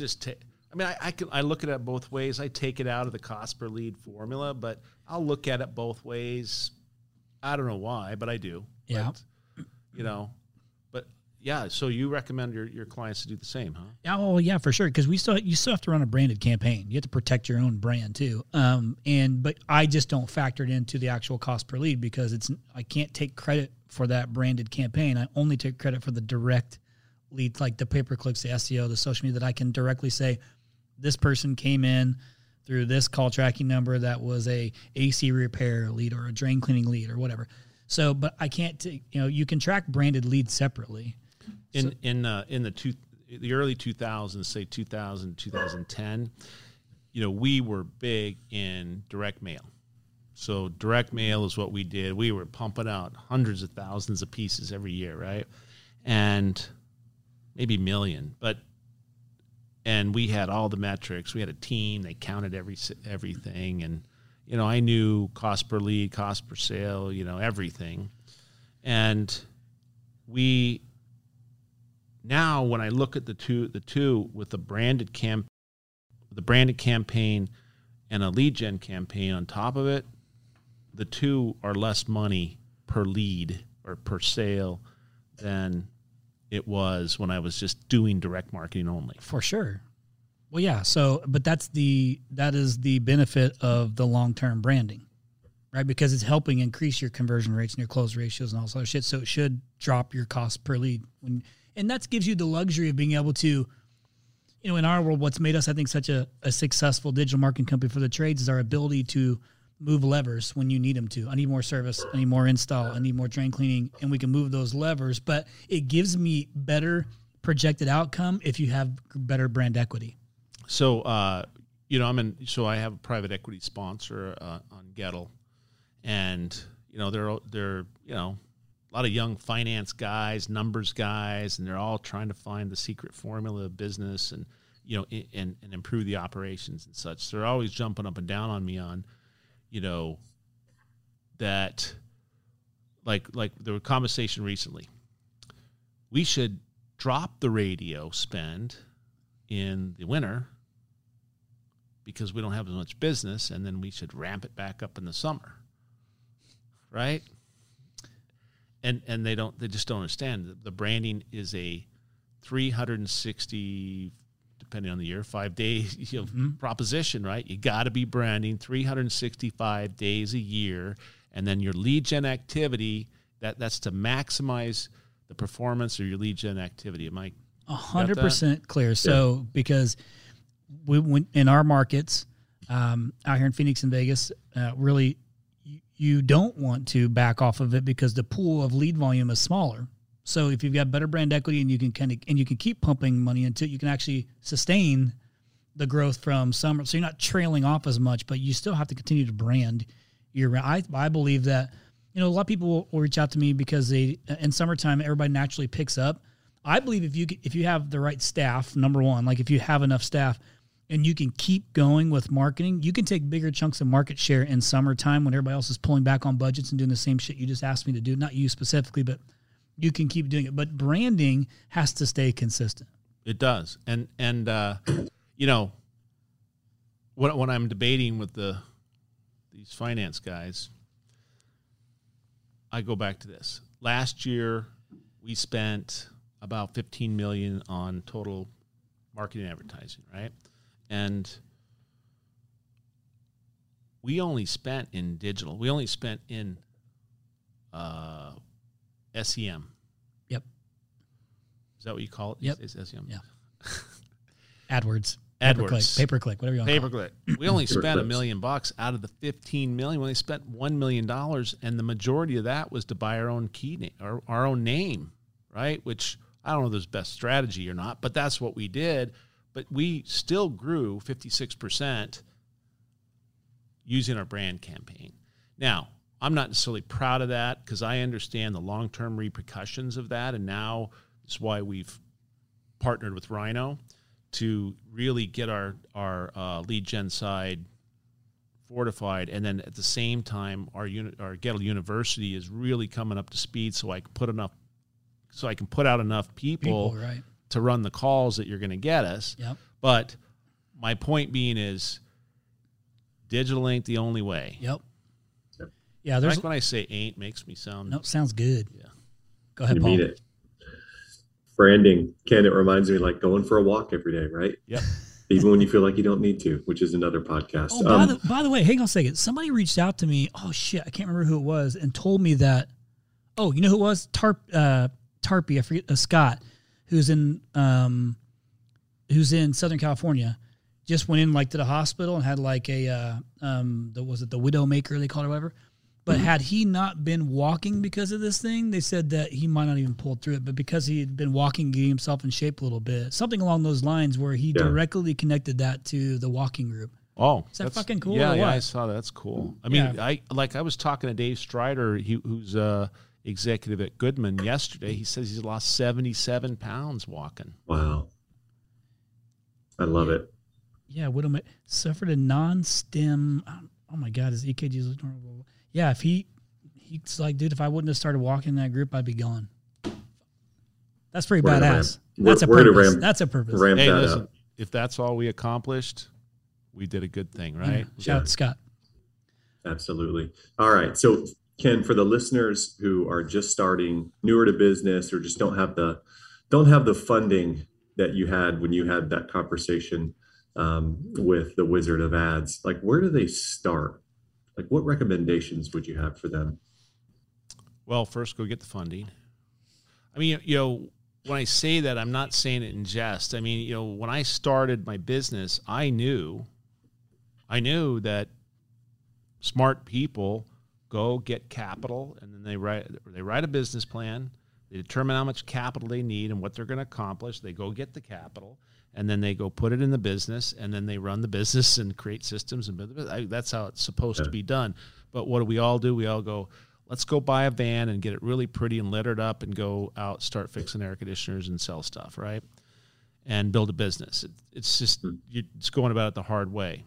And I look at it both ways. I take it out of the cost per lead formula, but I'll look at it both ways. I don't know why, but I do. Yeah. But yeah, so you recommend your clients to do the same, huh? Yeah, well, yeah, for sure. Because you still have to run a branded campaign. You have to protect your own brand too. But I just don't factor it into the actual cost per lead because I can't take credit for that branded campaign. I only take credit for the direct lead, like the pay-per-clicks, the SEO, the social media, that I can directly say, this person came in through this call tracking number that was a AC repair lead or a drain cleaning lead or whatever. So, but I can't take, you can track branded leads separately. In the early 2000s, say 2000, 2010, we were big in direct mail. So direct mail is what we did. We were pumping out hundreds of thousands of pieces every year, right? And maybe million, and we had all the metrics. We had a team. They counted everything. And, I knew cost per lead, cost per sale, everything. And now when I look at the two with the branded campaign and a lead gen campaign on top of it, the two are less money per lead or per sale than it was when I was just doing direct marketing only. For sure. Well, yeah. So, but that is the benefit of the long-term branding, right? Because it's helping increase your conversion rates and your close ratios and all sorts of shit. So it should drop your cost per lead. And that gives you the luxury of being able to, in our world, what's made us, I think, such a successful digital marketing company for the trades is our ability to move levers when you need them to. I need more service. I need more install. I need more drain cleaning. And we can move those levers. But it gives me better projected outcome if you have better brand equity. So, I have a private equity sponsor on Gettle. And, they're a lot of young finance guys, numbers guys, and they're all trying to find the secret formula of business and, and improve the operations and such. So they're always jumping up and down on me on, that like there was a conversation recently. We should drop the radio spend in the winter because we don't have as much business, and then we should ramp it back up in the summer. Right? And they just don't understand. The branding is a 360, depending on the year, 5 days proposition, right? You got to be branding 365 days a year, and then your lead gen activity, that's to maximize the performance of your lead gen activity. Am I 100% clear? So because when in our markets out here in Phoenix and Vegas, really. You don't want to back off of it because the pool of lead volume is smaller. So if you've got better brand equity and you can keep pumping money into it, you can actually sustain the growth from summer. So you're not trailing off as much, but you still have to continue to brand year round. I believe that, a lot of people will reach out to me because in summertime, everybody naturally picks up. I believe if you have the right staff, number one, like if you have enough staff, and you can keep going with marketing, you can take bigger chunks of market share in summertime when everybody else is pulling back on budgets and doing the same shit you just asked me to do. Not you specifically, but you can keep doing it. But branding has to stay consistent. It does. And when I'm debating with these finance guys, I go back to this. Last year, we spent about 15 million on total marketing and advertising, right? And we only spent in digital. We only spent in SEM. Yep. Is that what you call it? Yep. It's SEM. Yeah. AdWords. AdWords. Pay-per-click, whatever you want to call it. Pay-per-click. We only spent $1 million out of the 15 million. We only spent $1 million, and the majority of that was to buy our own key name, our own name, right? Which I don't know if there's best strategy or not, but that's what we did. But we still grew 56% using our brand campaign. Now, I'm not necessarily proud of that because I understand the long-term repercussions of that, and now that's why we've partnered with Rhino to really get our lead gen side fortified, and then at the same time, our Gettle University is really coming up to speed, so I can put out enough people right. to run the calls that you're going to get us. Yep. But my point being is, digital ain't the only way. Yep. Yeah, there's like when I say ain't makes me sound. No, sounds good. Yeah. Go ahead, You Paul. mean it. Branding, Ken, it reminds me like going for a walk every day, right? Yep. Even when you feel like you don't need to, which is another podcast. Oh, by the way, hang on a second. Somebody reached out to me. Oh shit, I can't remember who it was, and told me that. Oh, you know who it was? Tarpey, I forget. Scott, who's in Southern California, just went in like to the hospital and had like a was it the Widowmaker they called it or whatever. But had he not been walking because of this thing, they said that he might not even pull through it. But because he had been walking, getting himself in shape a little bit, something along those lines where he directly connected that to the walking group. Oh, is that fucking cool? Yeah, or yeah, what? I saw that. That's cool. I mean, Yeah. I was talking to Dave Strider, who's executive at Goodman yesterday. He says he's lost 77 pounds walking. Wow. I love it. Yeah, Widowmaker suffered a non-stem. Oh my God, his EKGs look normal. Yeah, if he's like, dude, if I wouldn't have started walking in that group, I'd be gone. That's pretty badass. That's a purpose. That's a purpose. Hey, listen, if that's all we accomplished, we did a good thing, right? Yeah. Shout out to Scott. Absolutely. All right. So, Ken, for the listeners who are just starting, newer to business, or just don't have the funding that you had when you had that conversation with the Wizard of Ads, like where do they start? Like, what recommendations would you have for them? Well, first, go get the funding. I mean, when I say that, I'm not saying it in jest. I mean, when I started my business, I knew that smart people go get capital, and then they write a business plan. They determine how much capital they need and what they're going to accomplish. They go get the capital, and then they go put it in the business, and then they run the business and create systems. And that's how it's supposed to be done. But what do? We all go, let's go buy a van and get it really pretty and litter it up and go out, start fixing air conditioners and sell stuff, right? And build a business. It's just, you're just going about it the hard way.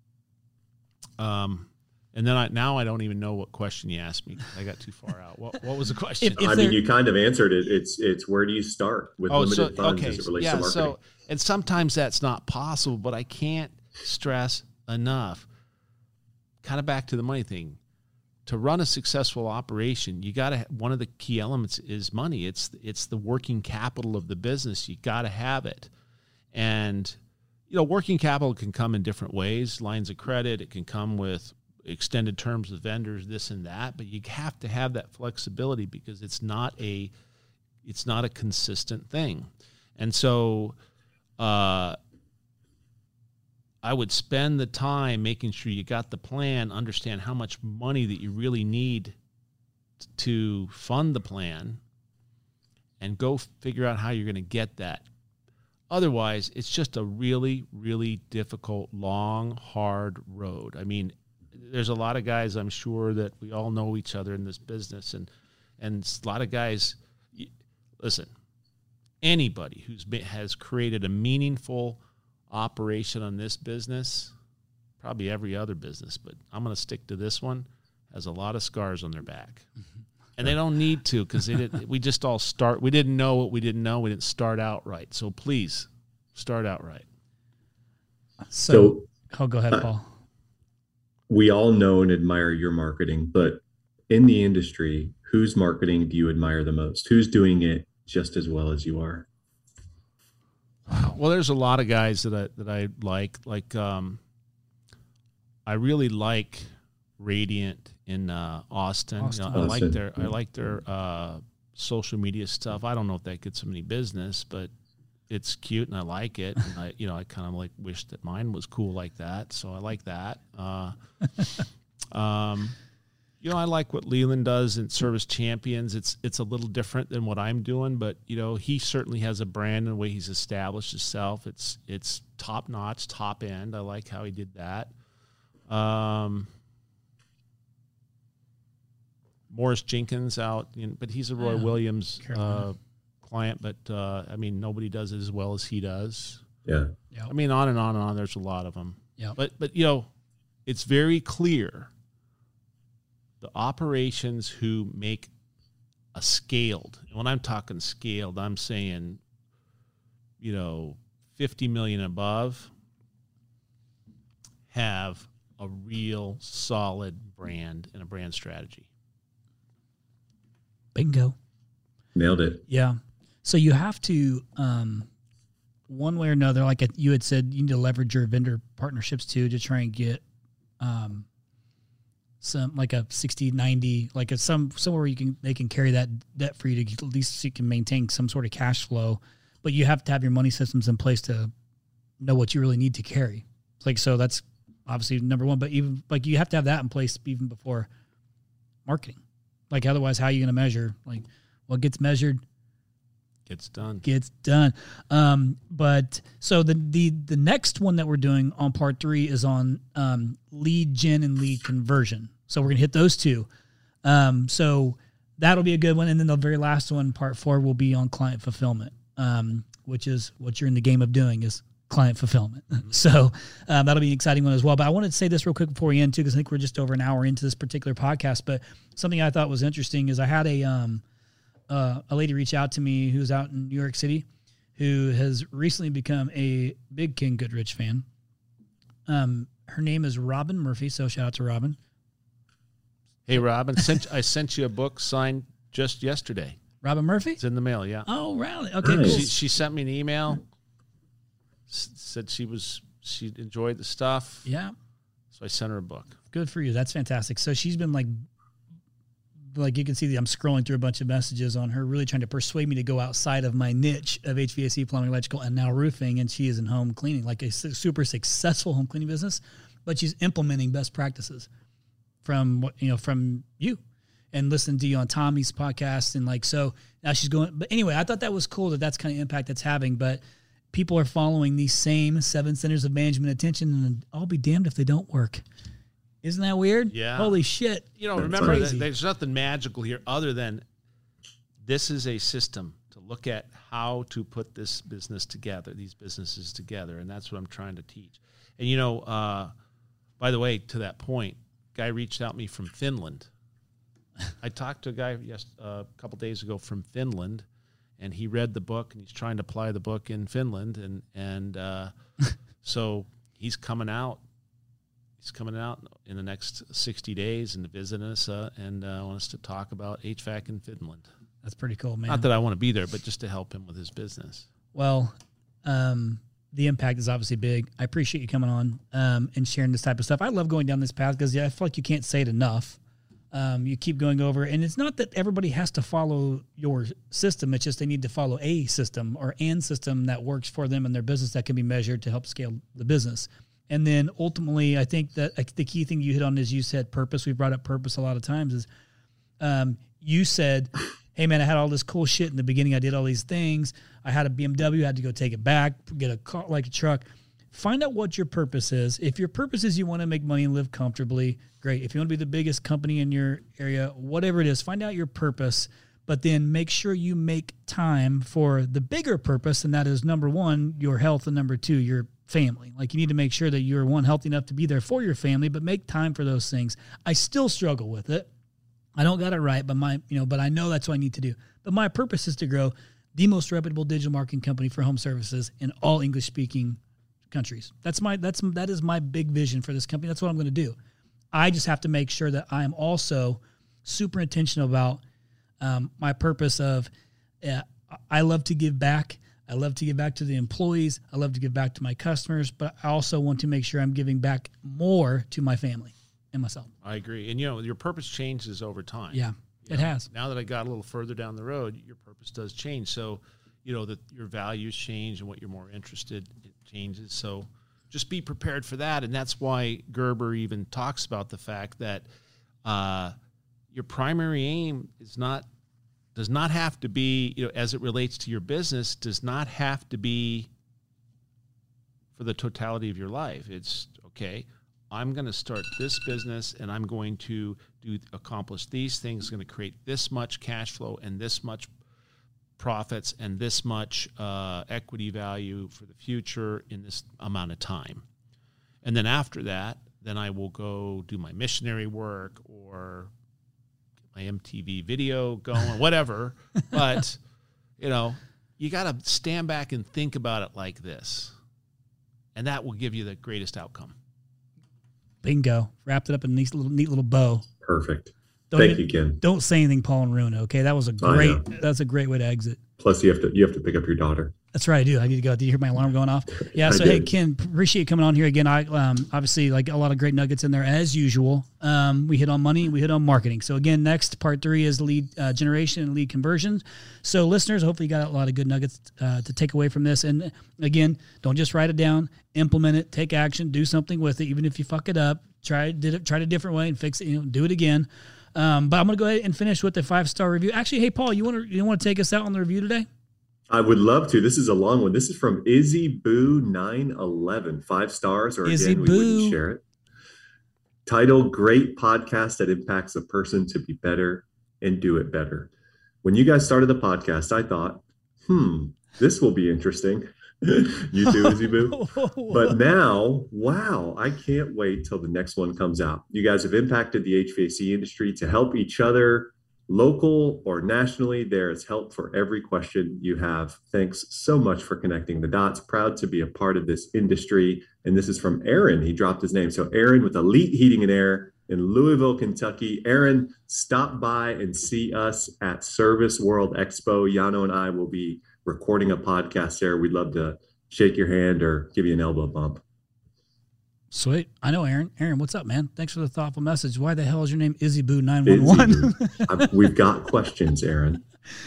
And then I don't even know what question you asked me. I got too far out. What was the question? I mean, you kind of answered it. It's where do you start with limited funds as it relates to marketing? And sometimes that's not possible, but I can't stress enough, kind of back to the money thing. To run a successful operation, you got to, one of the key elements is money. It's the working capital of the business. You got to have it. And, working capital can come in different ways. Lines of credit, it can come with extended terms with vendors, this and that, but you have to have that flexibility because it's not a consistent thing. And so I would spend the time making sure you got the plan, understand how much money that you really need to fund the plan, and go figure out how you're going to get that. Otherwise, it's just a really, really difficult, long, hard road. I mean, there's a lot of guys, I'm sure, that we all know each other in this business, and a lot of guys. Listen, anybody has created a meaningful operation on this business, probably every other business, but I'm going to stick to this one, has a lot of scars on their back, and they don't need to because we just all start. We didn't know what we didn't know. We didn't start out right. So please start out right. So go ahead, Paul. We all know and admire your marketing, but in the industry, whose marketing do you admire the most? Who's doing it just as well as you are? Well, there's a lot of guys that I like. I really like Radiant in Austin. Austin. I like their social media stuff. I don't know if that gets them any business, but it's cute and I like it. And I kind of like wish that mine was cool like that. So I like that. I like what Leland does in Service Champions. It's a little different than what I'm doing, but he certainly has a brand and the way he's established himself. It's top notch, top end. I like how he did that. Morris Jenkins out, but he's a Roy Williams client. But nobody does it as well as he does. Yeah. Yep. I mean, on and on and on. There's a lot of them. Yeah. But it's very clear. The operations who make a scaled, and when I'm talking scaled, I'm saying, 50 million above, have a real solid brand and a brand strategy. Bingo. Nailed it. Yeah. So you have to, one way or another, like you had said, you need to leverage your vendor partnerships too to try and get some like a 60, 90, like somewhere they can carry that debt for you to at least so you can maintain some sort of cash flow. But you have to have your money systems in place to know what you really need to carry. So that's obviously number one, but even like you have to have that in place even before marketing. Like otherwise, how are you going to measure? Like what gets measured gets done. But so the next one that we're doing on part 3 is on lead gen and lead conversion. So we're going to hit those two. So that'll be a good one. And then the very last one, part 4, will be on client fulfillment, which is what you're in the game of doing is client fulfillment. So that'll be an exciting one as well. But I wanted to say this real quick before we end too, because I think we're just over an hour into this particular podcast. But something I thought was interesting is I had a lady reach out to me who's out in New York City who has recently become a big Ken Goodrich fan. Her name is Robin Murphy, so shout out to Robin. Hey, Robin, I sent you a book signed just yesterday. Robin Murphy? It's in the mail, yeah. Oh, really? Okay, Nice. cool. She sent me an email, said she enjoyed the stuff. Yeah. So I sent her a book. Good for you. That's fantastic. So she's been like you can see that I'm scrolling through a bunch of messages on her, really trying to persuade me to go outside of my niche of HVAC, plumbing, electrical, and now roofing. And she is in home cleaning, like a super successful home cleaning business, but she's implementing best practices from you and listening to you on Tommy's podcast. And so now she's going, but anyway, I thought that was cool that's kind of impact that's having, but people are following these same 7 centers of management attention, and I'll be damned if they don't work. Isn't that weird? Yeah. Holy shit. Remember that there's nothing magical here other than this is a system to look at how to put these businesses together. And that's what I'm trying to teach. And, by the way, to that point, guy reached out to me from Finland. I talked to a guy a couple days ago from Finland, and he read the book, and he's trying to apply the book in Finland. And so he's coming out. He's coming out in the next 60 days and to visit us and want us to talk about HVAC in Finland. That's pretty cool, man. Not that I want to be there, but just to help him with his business. Well, the impact is obviously big. I appreciate you coming on and sharing this type of stuff. I love going down this path because I feel like you can't say it enough. You keep going over, and it's not that everybody has to follow your system. It's just they need to follow a system or an system that works for them and their business that can be measured to help scale the business. And then ultimately, I think that the key thing you hit on is you said purpose. We brought up purpose a lot of times is you said, hey, man, I had all this cool shit in the beginning. I did all these things. I had a BMW. I had to go take it back, get a car, like a truck. Find out what your purpose is. If your purpose is you want to make money and live comfortably, great. If you want to be the biggest company in your area, whatever it is, find out your purpose. But then make sure you make time for the bigger purpose, and that is, number 1, your health, and number 2, your family. Like, you need to make sure that you're, 1, healthy enough to be there for your family, but make time for those things. I still struggle with it. I don't got it right, but but I know that's what I need to do. But my purpose is to grow the most reputable digital marketing company for home services in all English-speaking countries. That is my big vision for this company. That's what I'm going to do. I just have to make sure that I am also super intentional about my purpose of I love to give back. I love to give back to the employees. I love to give back to my customers, but I also want to make sure I'm giving back more to my family and myself. I agree. And, your purpose changes over time. Yeah, it has. Now that I got a little further down the road, your purpose does change. So, that your values change and what you're more interested in changes. So just be prepared for that. And that's why Gerber even talks about the fact that your primary aim does not have to be, as it relates to your business, does not have to be for the totality of your life. It's, okay, I'm going to start this business and I'm going to accomplish these things, going to create this much cash flow and this much profits and this much equity value for the future in this amount of time. And then after that, then I will go do my missionary work or my MTV video going, whatever. But, you got to stand back and think about it like this. And that will give you the greatest outcome. Bingo. Wrapped it up in a neat little bow. Perfect. Thank you, Ken. Don't say anything, Paul and Runa. Okay, that's a great way to exit. Plus, you have to pick up your daughter. That's right, I do. I need to go. Did you hear my alarm going off? Yeah. So, hey, Ken, appreciate you coming on here again. I obviously like a lot of great nuggets in there as usual. We hit on money, we hit on marketing. So again, next part 3 is lead generation and lead conversions. So listeners, hopefully you got a lot of good nuggets to take away from this. And again, don't just write it down, implement it, take action, do something with it. Even if you fuck it up, try it a different way and fix it. Do it again. But I'm going to go ahead and finish with the 5-star review. Actually, hey Paul, you want to take us out on the review today? I would love to. This is a long one. This is from Izzy Boo 911. 5 stars, or Izzy again, we Boo. wouldn't share it. Title: Great podcast that impacts a person to be better and do it better. When you guys started the podcast, I thought, this will be interesting. You too, Izzy Boo. But now, wow, I can't wait till the next one comes out. You guys have impacted the HVAC industry to help each other, local or nationally. There is help for every question you have. Thanks so much for connecting the dots. Proud to be a part of this industry. And this is from Aaron. He dropped his name. So Aaron with Elite Heating and Air in Louisville, Kentucky. Aaron, stop by and see us at Service World Expo. Yano and I will be recording a podcast there. We'd love to shake your hand or give you an elbow bump. Sweet. I know Aaron. Aaron, what's up, man? Thanks for the thoughtful message. Why the hell is your name Izzy Boo 911? We've got questions, Aaron.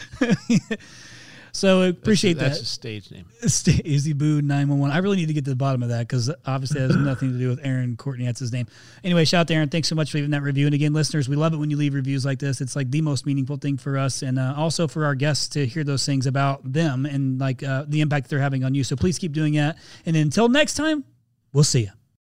So appreciate that. That's a stage name. Izzy Boo 911. I really need to get to the bottom of that because obviously that has nothing to do with Aaron Courtney. That's his name. Anyway, shout out to Aaron. Thanks so much for leaving that review. And again, listeners, we love it when you leave reviews like this. It's like the most meaningful thing for us and also for our guests to hear those things about them and like the impact they're having on you. So please keep doing that. And until next time, we'll see you.